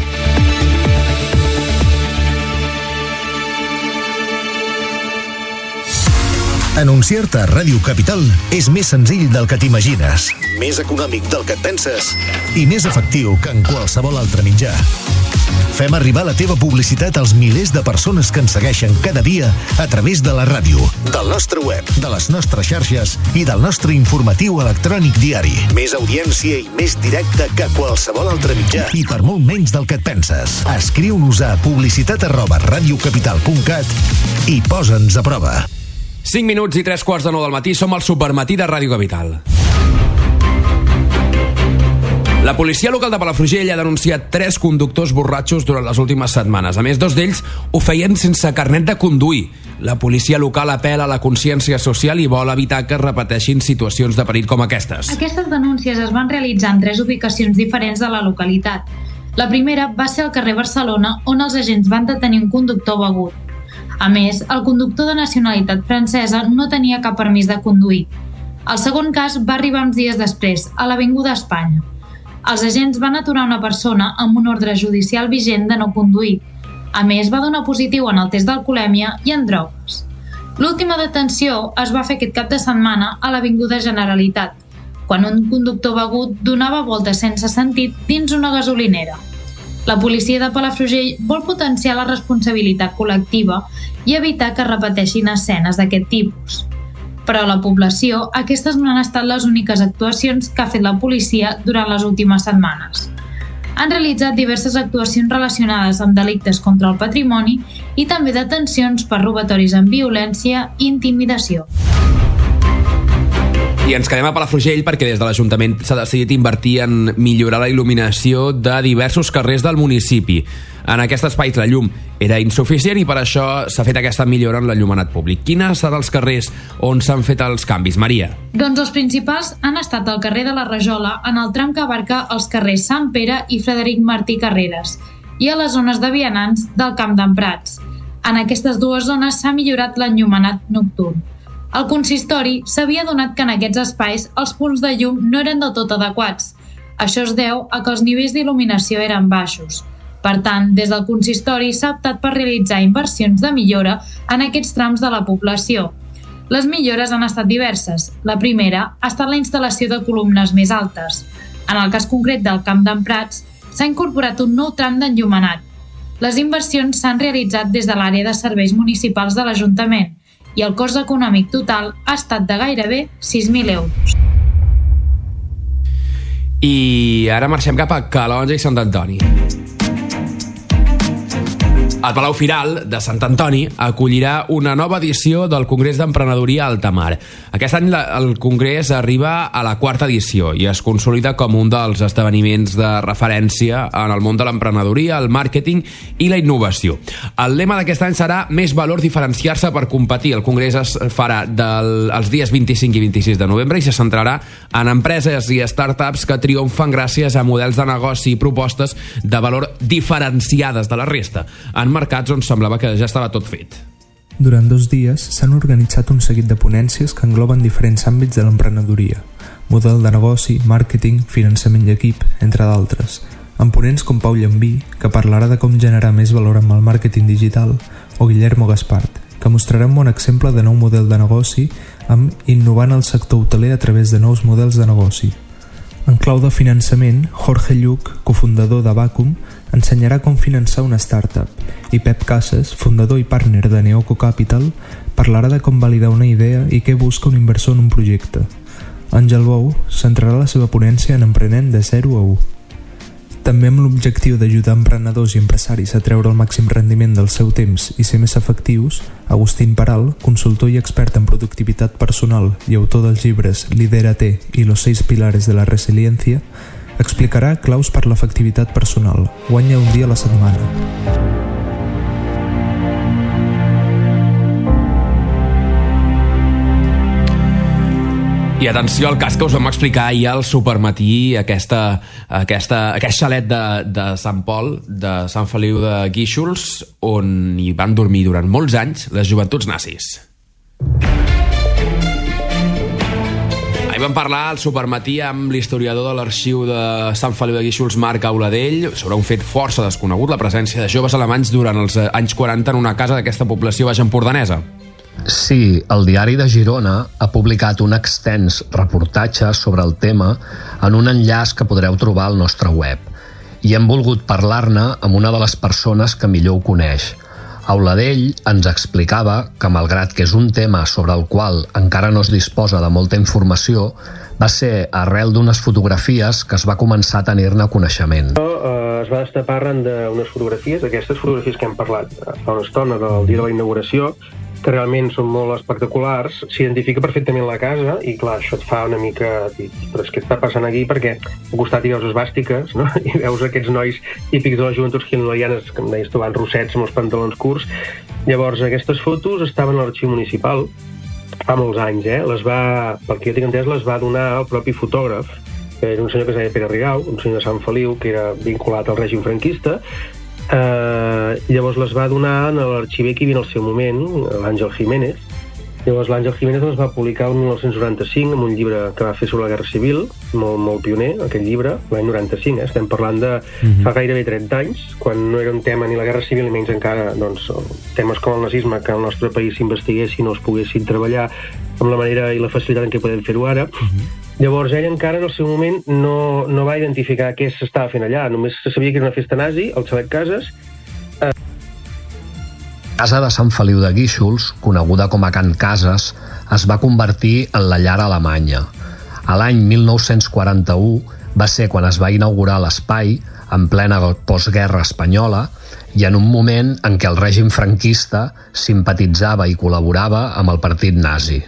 Anunciar-te a Ràdio Capital és més senzill del que t'imagines, més econòmic del que et penses i més efectiu que en qualsevol altre mitjà. Fem arribar la teva publicitat als milers de persones que ens segueixen cada dia a través de la ràdio, del nostre web, de les nostres xarxes i del nostre informatiu electrònic diari. Més audiència i més directe que qualsevol altre mitjà i per molt menys del que et penses. Escriu-nos a publicitat arroba radiocapital punt cat i posa'ns a prova. cinc minuts i tres quarts de nou del matí, som al Supermatí de Ràdio Capital. La policia local de Palafrugell ha denunciat tres conductors borratxos durant les últimes setmanes. A més, dos d'ells ho feien sense carnet de conduir. La policia local apela a la consciència social i vol evitar que es repeteixin situacions de perill com aquestes. Aquestes denúncies es van realitzar en tres ubicacions diferents de la localitat. La primera va ser al carrer Barcelona, on els agents van detenir un conductor begut. A més, el conductor de nacionalitat francesa no tenia cap permís de conduir. El segon cas va arribar uns dies després, a l'Avinguda Espanya. Els agents van aturar una persona amb un ordre judicial vigent de no conduir. A més, va donar positiu en el test d'alcoholèmia i en drogues. L'última detenció es va fer aquest cap de setmana a l'Avinguda Generalitat, quan un conductor begut donava voltes sense sentit dins una gasolinera. La policia de Palafrugell vol potenciar la responsabilitat col·lectiva i evitar que es repeteixin escenes d'aquest tipus. Però a la població, aquestes no han estat les úniques actuacions que ha fet la policia durant les últimes setmanes. Han realitzat diverses actuacions relacionades amb delictes contra el patrimoni i també detencions per robatoris amb violència i intimidació. I ens quedem a Palafrugell perquè des de l'Ajuntament s'ha decidit invertir en millorar la il·luminació de diversos carrers del municipi. En aquests espais la llum era insuficient i per això s'ha fet aquesta millora en l'enllumenat públic. Quins seran els carrers on s'han fet els canvis, Maria? Doncs els principals han estat el carrer de la Rajola, en el tram que abarca els carrers Sant Pere i Frederic Martí Carreras, i a les zones de vianants del Camp d'en Prats. En aquestes dues zones s'ha millorat l'enllumenat nocturn. El consistori s'havia adonat que en aquests espais els punts de llum no eren del tot adequats. Això es deu a que els nivells d'il·luminació eren baixos. Per tant, des del consistori s'ha optat per realitzar inversions de millora en aquests trams de la població. Les millores han estat diverses. La primera ha estat la instal·lació de columnes més altes. En el cas concret del Camp d'en Prats, s'ha incorporat un nou tram d'enllumenat. Les inversions s'han realitzat des de l'àrea de serveis municipals de l'Ajuntament i el cost econòmic total ha estat de gairebé sis mil euros. I ara marxem cap a Calonge i Sant Antoni. El Palau Firal de Sant Antoni acollirà una nova edició del Congrés d'Emprenedoria Altamar. Aquest any el Congrés arriba a la quarta edició i es consolida com un dels esdeveniments de referència en el món de l'emprenedoria, el màrqueting i la innovació. El lema d'aquest any serà Més valor diferenciar-se per competir. El Congrés es farà del, els dies vint-i-cinc i vint-i-sis de novembre i se centrarà en empreses i startups que triomfen gràcies a models de negoci i propostes de valor diferenciades de la resta, en mercats on semblava que ja estava tot fet. Durant dos dies s'han organitzat un seguit de ponències que engloben diferents àmbits de l'emprenedoria, model de negoci, màrqueting, finançament i equip, entre d'altres, amb ponents com Pau Llambí, que parlarà de com generar més valor amb el màrqueting digital, o Guillermo Gaspart, que mostrarà un bon exemple de nou model de negoci amb innovant el sector hoteler a través de nous models de negoci. En clau de finançament, Jorge Lluc, cofundador de Vacum, ensenyarà com finançar una startup i Pep Casas, fundador i partner de Neoco Capital, parlarà de com validar una idea i què busca un inversor en un projecte. Àngel Bou centrarà la seva ponència en emprenent de zero a u. També amb l'objectiu d'ajudar emprenedors i empresaris a treure el màxim rendiment del seu temps i ser més efectius, Agustín Paral, consultor i expert en productivitat personal i autor dels llibres Lidérate i Los seis pilares de la resiliencia, explicarà claus per l'efectivitat personal. Guanya un dia a la setmana. I atenció al cas que us vam explicar ahir al Supermatí, aquesta, aquesta, aquest xalet de, de Sant Pol, de Sant Feliu de Guíxols, on hi van dormir durant molts anys les joventuts nazis. Ahir vam parlar al Supermatí amb l'historiador de l'arxiu de Sant Feliu de Guíxols, Marc Auladell, sobre un fet força desconegut, la presència de joves alemanys durant els anys quaranta en una casa d'aquesta població baix empordanesa. Sí, el Diari de Girona ha publicat un extens reportatge sobre el tema en un enllaç que podreu trobar al nostre web. I hem volgut parlar-ne amb una de les persones que millor ho coneix. Auladell ens explicava que, malgrat que és un tema sobre el qual encara no es disposa de molta informació, va ser arrel d'unes fotografies que es va començar a tenir-ne coneixement. Es va destapar arran d'unes fotografies, aquestes fotografies que hem parlat fa una estona del dia de la inauguració, que realment són molt espectaculars, s'identifica perfectament la casa i clar, això et fa una mica dir, però és que està passant aquí perquè al costat hi veus esbàstiques, no? I veus aquests nois típics de les joventuts hitlerianes que em deies tu, van rossets amb els pantalons curts. Llavors aquestes fotos estaven a l'arxiu municipal fa molts anys, eh? Les va, pel que jo tinc entès, les va donar el propi fotògraf, que era un senyor que es deia Pere Rigau, un senyor de Sant Feliu que era vinculat al règim franquista. Uh, llavors les va donar a l'arxiver que hi havia en el seu moment, l'Àngel Jiménez. Llavors l'Àngel Jiménez les va publicar el dinou noranta-cinc amb un llibre que va fer sobre la Guerra Civil, molt, molt pioner, aquest llibre, l'any noranta-cinc, eh? Estem parlant de uh-huh. fa gairebé trenta anys, quan no era un tema ni la Guerra Civil ni menys encara doncs, temes com el nazisme que al nostre país s'investiguessin o es poguessin treballar amb la manera i la facilitat en què podem fer-ho ara. Uh-huh. Llavors ell encara en el seu moment no, no va identificar què s'estava fent allà, només se sabia que era una festa nazi, el Xalet Casas. Eh... La casa de Sant Feliu de Guíxols, coneguda com a Can Cases, es va convertir en la llar alemanya. A l'any mil nou-cents quaranta-u va ser quan es va inaugurar l'espai en plena postguerra espanyola i en un moment en què el règim franquista simpatitzava i col·laborava amb el partit nazi.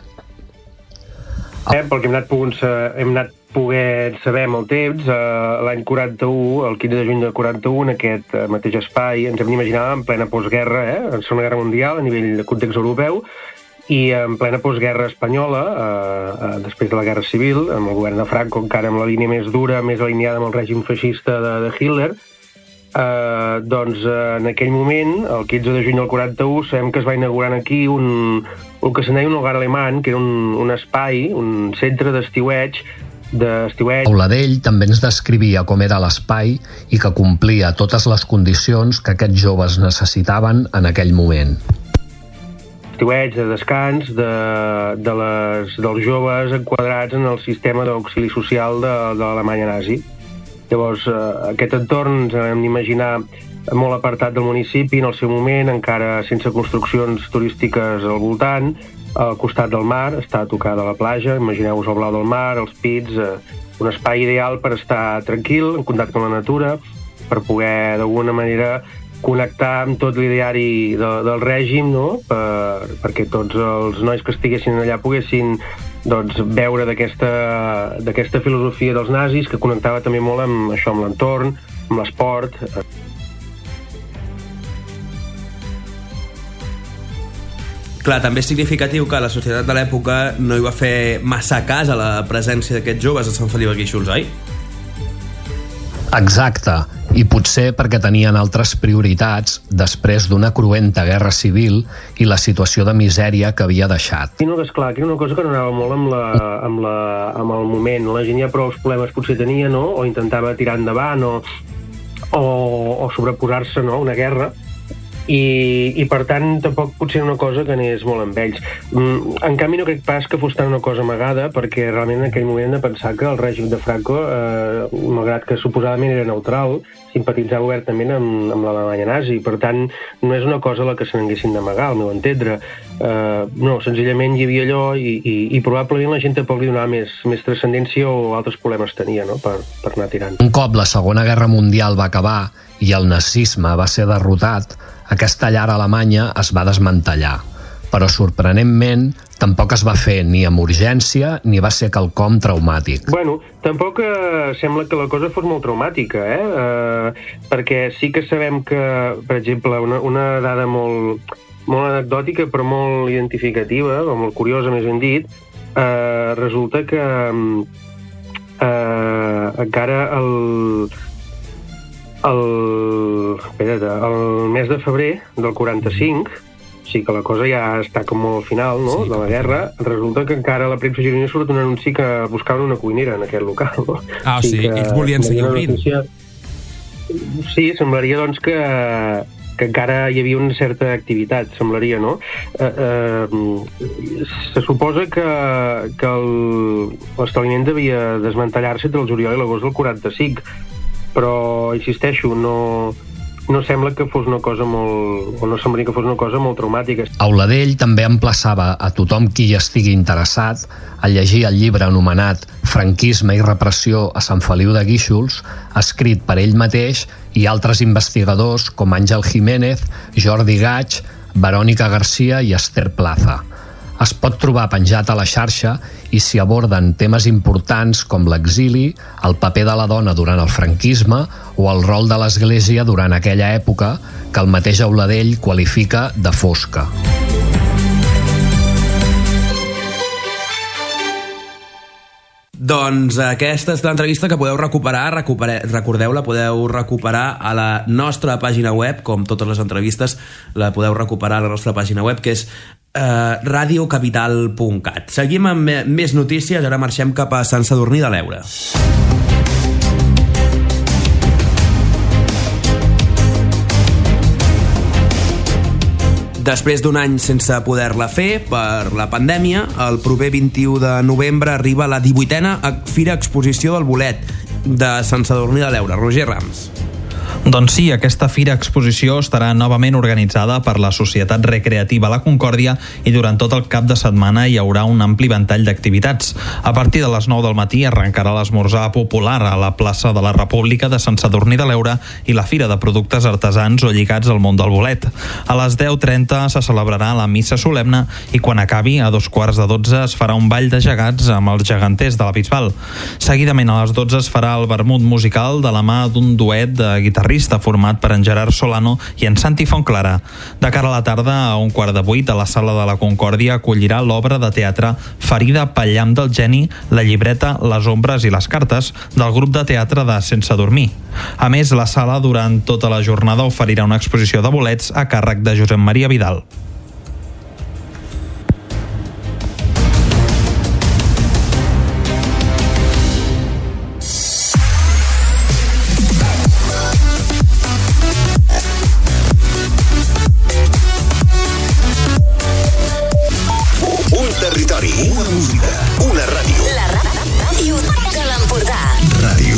Eh, perquè hem anat, pogut, hem anat poder saber amb el temps, eh, l'any quaranta-u, el quinze de juny del quaranta-u, en aquest eh, mateix espai, ens hem d'imaginar en plena postguerra, eh, en Segona Guerra Mundial, a nivell de context europeu, i en plena postguerra espanyola, eh, eh, després de la Guerra Civil, amb el govern de Franco, encara amb la línia més dura, més alineada amb el règim feixista de, de Hitler, eh, doncs eh, en aquell moment, el quinze de juny del quaranta-u, sabem que es va inaugurar aquí un, el que se'n deia un hogar alemany, que era un, un espai, un centre d'estiueig, d'estiueig. Auladell també ens descrivia com era l'espai i que complia totes les condicions que aquests joves necessitaven en aquell moment. Estiueig, de descans, de, de les, dels joves enquadrats en el sistema d'auxili social de, de l'Alemanya nazi. Llavors, eh, aquest entorn ens hem d'imaginar molt apartat del municipi, en el seu moment, encara sense construccions turístiques al voltant, al costat del mar, està a tocar de la platja, imagineu-vos el blau del mar, els pits, eh, un espai ideal per estar tranquil, en contacte amb la natura, per poder d'alguna manera connectar amb tot l'ideari de, del règim, no? per, perquè tots els nois que estiguessin allà poguessin doncs, veure d'aquesta d'aquesta filosofia dels nazis, que connectava també molt amb això, amb l'entorn, amb l'esport. Clar, també és significatiu que la societat de l'època no hi va fer massa cas a la presència d'aquests joves a Sant Feliu de Guíxols, oi? Exacte, i potser perquè tenien altres prioritats després d'una cruenta guerra civil i la situació de misèria que havia deixat. I no, esclar, que era una cosa que no anava molt amb, la, amb, la, amb el moment. La gent ja prou problemes potser tenia, no? O intentava tirar endavant o, o, o sobreposar-se, no? a una guerra. I, i per tant tampoc potser una cosa que anés molt amb ells. Mm, en canvi no crec pas que fos tant una cosa amagada, perquè realment en aquell moment hem de pensar que el règim de Franco, eh, malgrat que suposadament era neutral, simpatitzava obertament amb, amb l'Alemanya nazi. Per tant, no és una cosa a la que se n'haguessin d'amagar, al meu entendre. Eh, no, senzillament hi havia allò i, i, i probablement la gent tampoc li donava més, més transcendència o altres problemes tenia, no?, per, per anar tirant. Un cop la Segona Guerra Mundial va acabar i el nazisme va ser derrotat, aquesta llar alemanya es va desmantellar, però sorprenentment tampoc es va fer ni amb urgència ni va ser quelcom traumàtic. Bueno, tampoc eh, sembla que la cosa fos molt traumàtica, eh? eh? Perquè sí que sabem que, per exemple, una, una dada molt, molt anecdòtica però molt identificativa, o molt curiosa més ben dit, eh, resulta que eh, encara el... El, espera't, el mes de febrer del quaranta-cinc, o sigui que la cosa ja està com molt al final, no?, sí, de la guerra, resulta que encara a la premsa gironina surt un anunci que buscaven una cuinera en aquest local, no? Ah, o sigui, ells volien seguir obrint. Sí, semblaria doncs que, que encara hi havia una certa activitat, semblaria, no? Eh, eh, se suposa que, que l'establiment devia desmantellar-se entre el juliol i l'agost del quaranta-cinc, però, insisteixo, no, no sembla que fos una cosa molt... o no semblaria que fos una cosa molt traumàtica. Auladell també emplaçava a tothom qui hi estigui interessat a llegir el llibre anomenat Franquisme i repressió a Sant Feliu de Guíxols, escrit per ell mateix i altres investigadors com Àngel Jiménez, Jordi Gaig, Verònica Garcia i Esther Plaza. Es pot trobar penjat a la xarxa i s'hi aborden temes importants com l'exili, el paper de la dona durant el franquisme o el rol de l'Església durant aquella època que el mateix Auladell qualifica de fosca. Doncs aquesta és l'entrevista que podeu recuperar, recordeu-la, podeu recuperar a la nostra pàgina web, com totes les entrevistes la podeu recuperar a la nostra pàgina web, que és eh, radio capital punt cat. Seguim amb més notícies, ara marxem cap a Sant Sadurní de l'Heura. Després d'un any sense poder-la fer per la pandèmia, el proper vint-i-u de novembre arriba la divuitena Fira Exposició del Bolet de Sant Sadurní de l'Heura. Roger Rams. Doncs sí, aquesta Fira Exposició estarà novament organitzada per la Societat Recreativa La Concòrdia i durant tot el cap de setmana hi haurà un ampli ventall d'activitats. A partir de les nou del matí arrencarà l'esmorzar popular a la plaça de la República de Sant Sadurní de l'Heura i la Fira de Productes Artesans o lligats al món del bolet. A les deu trenta se celebrarà la missa solemne i quan acabi, a dos quarts de dotze, es farà un ball de gegants amb els geganters de la Bisbal. Seguidament, a les dotze, es farà el vermut musical de la mà d'un duet de guitarristes format per en Gerard Solano i en Santi Fontclara. De cara a la tarda, a un quart de vuit, a la Sala de la Concòrdia acollirà l'obra de teatre Ferida pel llamp del geni, la llibreta Les ombres i les cartes del grup de teatre de Sense dormir. A més, la sala durant tota la jornada oferirà una exposició de bolets a càrrec de Josep Maria Vidal. Una música, una ràdio. La ràdio de l'Empordà. Ràdio.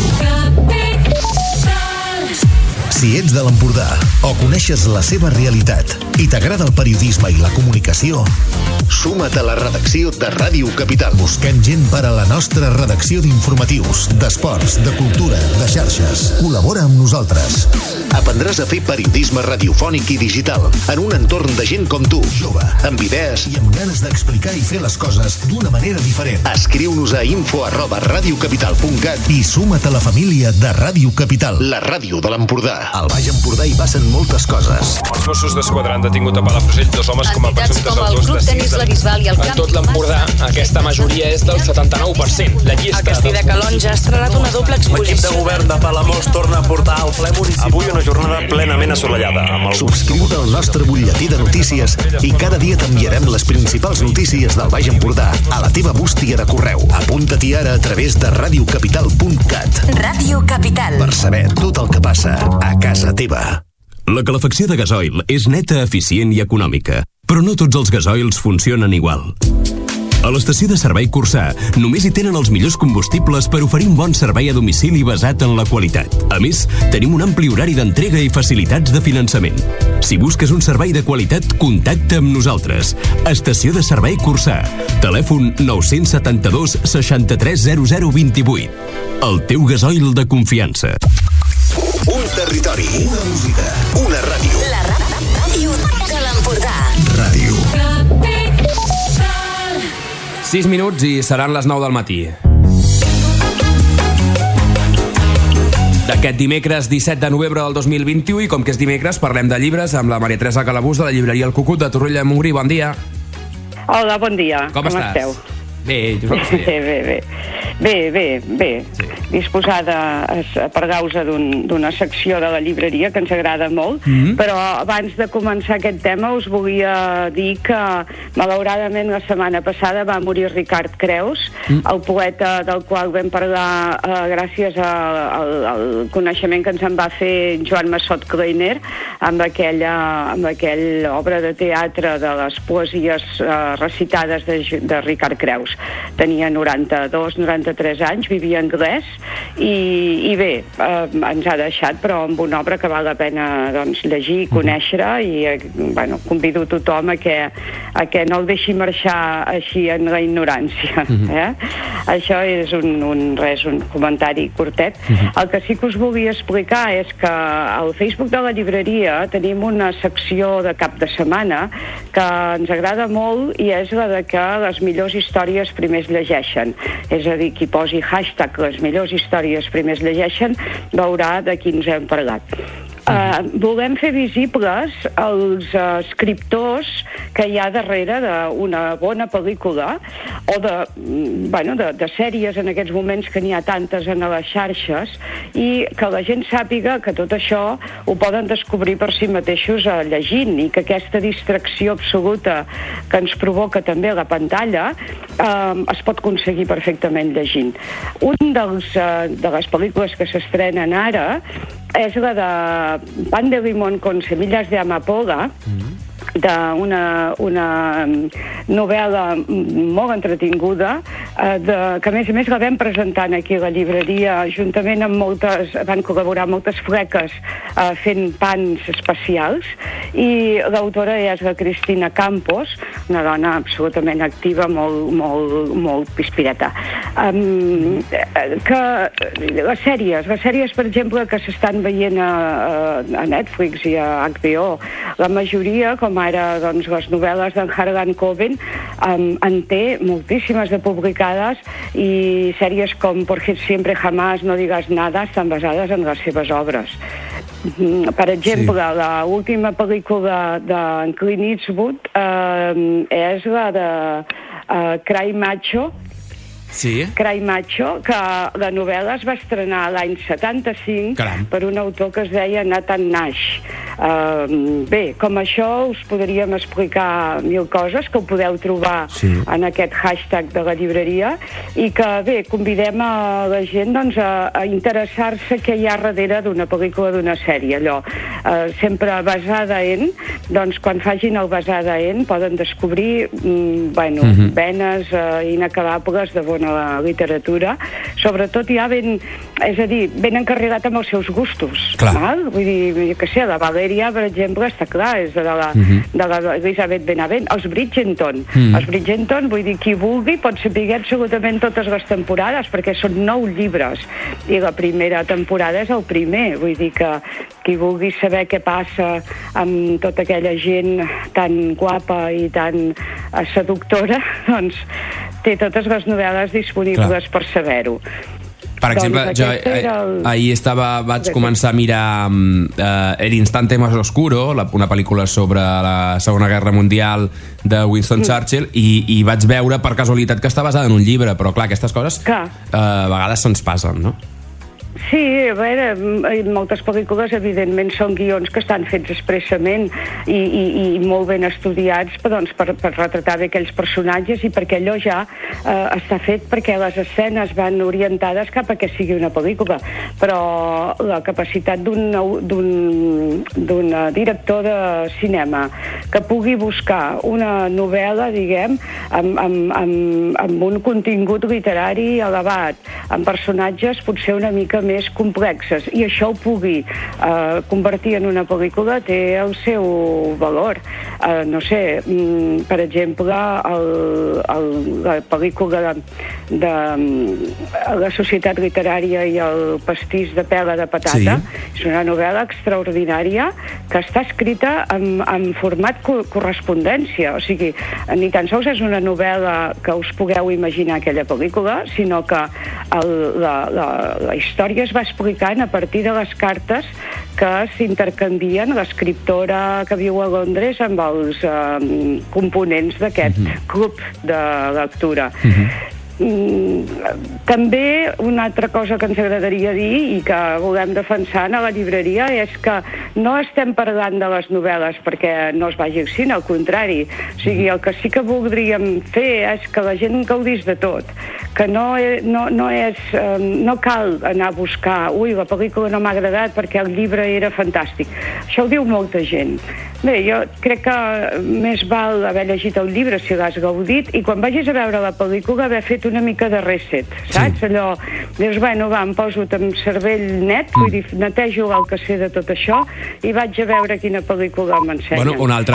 Si ets de l'Empordà o coneixes la seva realitat i t'agrada el periodisme i la comunicació, suma't a la redacció de Ràdio Capital. Busquem gent per a la nostra redacció d'informatius, d'esports, de cultura, de xarxes. Col·labora amb nosaltres. Aprendràs a fer periodisme radiofònic i digital en un entorn de gent com tu, jove, amb idees i amb ganes d'explicar i fer les coses d'una manera diferent. Escriu-nos a info arroba radiocapital punt cat i suma't a la família de Ràdio Capital, la ràdio de l'Empordà. Al Baix Empordà hi passen moltes coses. Els Mossos d'Esquadra han detingut a Palafrugell dos homes com a presumptes autors de sis La Bisbal i el En tot l'Empordà, aquesta majoria és del setanta-nou per cent. La llista el Castell de Calonja ha estrenat una doble exposició. L'equip de govern de Palamós torna a portar al ple municipal. Avui una jornada plenament assolellada. Amb el... Subscriu-te al nostre butlletí de notícies i cada dia t'enviarem les principals notícies del Baix Empordà a la teva bústia de correu. Apunta-t'hi ara a través de radiocapital punt cat. Ràdio Capital. Per saber tot el que passa a casa teva. La calefacció de gasoil és neta, eficient i econòmica, però no tots els gasoils funcionen igual. A l'estació de servei Cursà només hi tenen els millors combustibles per oferir un bon servei a domicili basat en la qualitat. A més, tenim un ampli horari d'entrega i facilitats de finançament. Si busques un servei de qualitat, contacta amb nosaltres. Estació de servei Cursà. Telèfon nou set dos, seixanta-tres, zero zero, vint-i-vuit. El teu gasoil de confiança. Un territori, una música, una ràdio. La ràdio de l'Empordà. Ràdio. sis minuts i seran les nou del matí. D'aquest dimecres disset de novembre del dos mil vint-i-u, i com que és dimecres parlem de llibres amb la Maria Teresa Calabús de la llibreria El Cucut de Torroella de Montgrí. Bon dia. Hola, bon dia. Com, com estàs? Esteu? Bé, bé, bé, bé. Bé, bé, bé. Sí. Disposada a, per causa d'una un, secció de la llibreria que ens agrada molt, mm-hmm. però abans de començar aquest tema us volia dir que malauradament la setmana passada va morir Ricard Creus, mm. el poeta del qual vam parlar eh, gràcies a, al, al coneixement que ens en va fer Joan Massot Kleiner amb aquella, amb aquella obra de teatre de les poesies eh, recitades de, de Ricard Creus. Tenia noranta-dos, noranta-tres anys, vivia anglès i, i bé, eh, ens ha deixat, però amb una obra que val la pena doncs, llegir i conèixer i eh, bueno, convido tothom a que, a que no el deixi marxar així en la ignorància. Eh? Això és un, un, res, un comentari curtet. El que sí que us volia explicar és que al Facebook de la llibreria tenim una secció de cap de setmana que ens agrada molt i és la de que les millors històries primers llegeixen. És a dir, qui posi hashtag les millors històries primers llegeixen veurà de qui ens hem parlat. Uh, volem fer visibles els uh, escriptors que hi ha darrere d'una bona pel·lícula o de, bueno, de, de sèries en aquests moments que n'hi ha tantes en les xarxes, i que la gent sàpiga que tot això ho poden descobrir per si mateixos uh, llegint, i que aquesta distracció absoluta que ens provoca també la pantalla uh, es pot aconseguir perfectament llegint. Un dels, uh, de les pel·lícules que s'estrenen ara és la de Pan de limón con semillas de amapola, d'una una novel·la molt entretinguda, eh, de, que a més a més la vam presentant aquí a la llibreria, juntament amb moltes, van col·laborar moltes fleques eh, fent pans especials, i l'autora és la Cristina Campos, una dona absolutament activa, molt, molt, molt pispireta. Um, que les sèries, les sèries, per exemple, que s'estan veient a, a Netflix i a H B O, la majoria, com ara doncs, les novel·les d'en Harlan Coben, um, en té moltíssimes de publicades, i sèries com Por siempre jamás, No digas nada, estan basades en les seves obres. Per exemple, sí. La última pel·lícula d'en Clint Eastwood eh, és la de eh, Cry Macho. Sí. Cry Macho, que la novel·la es va estrenar l'any setanta-cinc. Caram. Per un autor que es deia Nathan Nash. Uh, bé, com això us podríem explicar mil coses que ho podeu trobar sí. en aquest hashtag de la llibreria, i que bé, convidem a la gent doncs, a, a interessar-se què hi ha darrere d'una pel·lícula, d'una sèrie, allò uh, sempre basada en, doncs quan facin el basada en poden descobrir mm, bueno, mm-hmm. venes uh, inacabables de bona literatura, sobretot ja ben, és a dir, ben encarregat amb els seus gustos. Val? Vull dir, que sé, la Valeria, per exemple, està clar, és de la, uh-huh. de la Elisabeth Benavent. Els Bridgerton, uh-huh. els Bridgerton, vull dir, qui vulgui pot saber absolutament totes les temporades, perquè són nou llibres, i la primera temporada és el primer, vull dir que qui vulgui saber què passa amb tota aquella gent tan guapa i tan seductora, doncs té totes les novel·les disponibles Clar. Per saber-ho. Per exemple, doncs jo el... ahir estava, vaig començar a mirar uh, El instante más oscuro, la, una pel·lícula sobre la Segona Guerra Mundial de Winston mm. Churchill, i, i vaig veure per casualitat que està basada en un llibre, però clar, aquestes coses uh, a vegades se'ns passen, no? Sí, a veure, moltes pel·lícules evidentment són guions que estan fets expressament i, i, i molt ben estudiats doncs, per, per retratar bé aquells personatges, i perquè allò ja eh, està fet perquè les escenes van orientades cap a que sigui una pel·lícula, però la capacitat d'un d'un director de cinema que pugui buscar una novel·la, diguem, amb, amb, amb, amb un contingut literari elevat, amb personatges potser una mica més complexes, i això ho pugui eh, convertir en una pel·lícula, té el seu valor. Eh, no sé, mm, per exemple, el, el, la pel·lícula de, de La Societat Literària i el pastís de pela de patata, sí. és una novel·la extraordinària que està escrita en, en format co correspondència, o sigui, ni tan sols és una novel·la que us pugueu imaginar aquella pel·lícula, sinó que el, la, la, la història es va explicant a partir de les cartes que s'intercanvien l'escriptora que viu a Londres amb els eh, components d'aquest uh-huh. club de lectura. Uh-huh. Mm, també una altra cosa que ens agradaria dir i que volem defensar a la llibreria és que no estem parlant de les novel·les perquè no es vagi al cine, al contrari. O sigui, el que sí que voldríem fer és que la gent gaudís de tot, que no, no, no, és, eh, no cal anar a buscar ui, la pel·lícula no m'ha agradat perquè el llibre era fantàstic. Això ho diu molta gent. Bé, jo crec que més val haver llegit el llibre si l'has gaudit, i quan vagis a veure la pel·lícula haver fet una mica de reset, saps? Sí. Allò, dius, bueno, va, em poso amb cervell net, mm. vull dir, netejo el que sé de tot això i vaig a veure quina pel·lícula m'ensenya. Bueno, un altre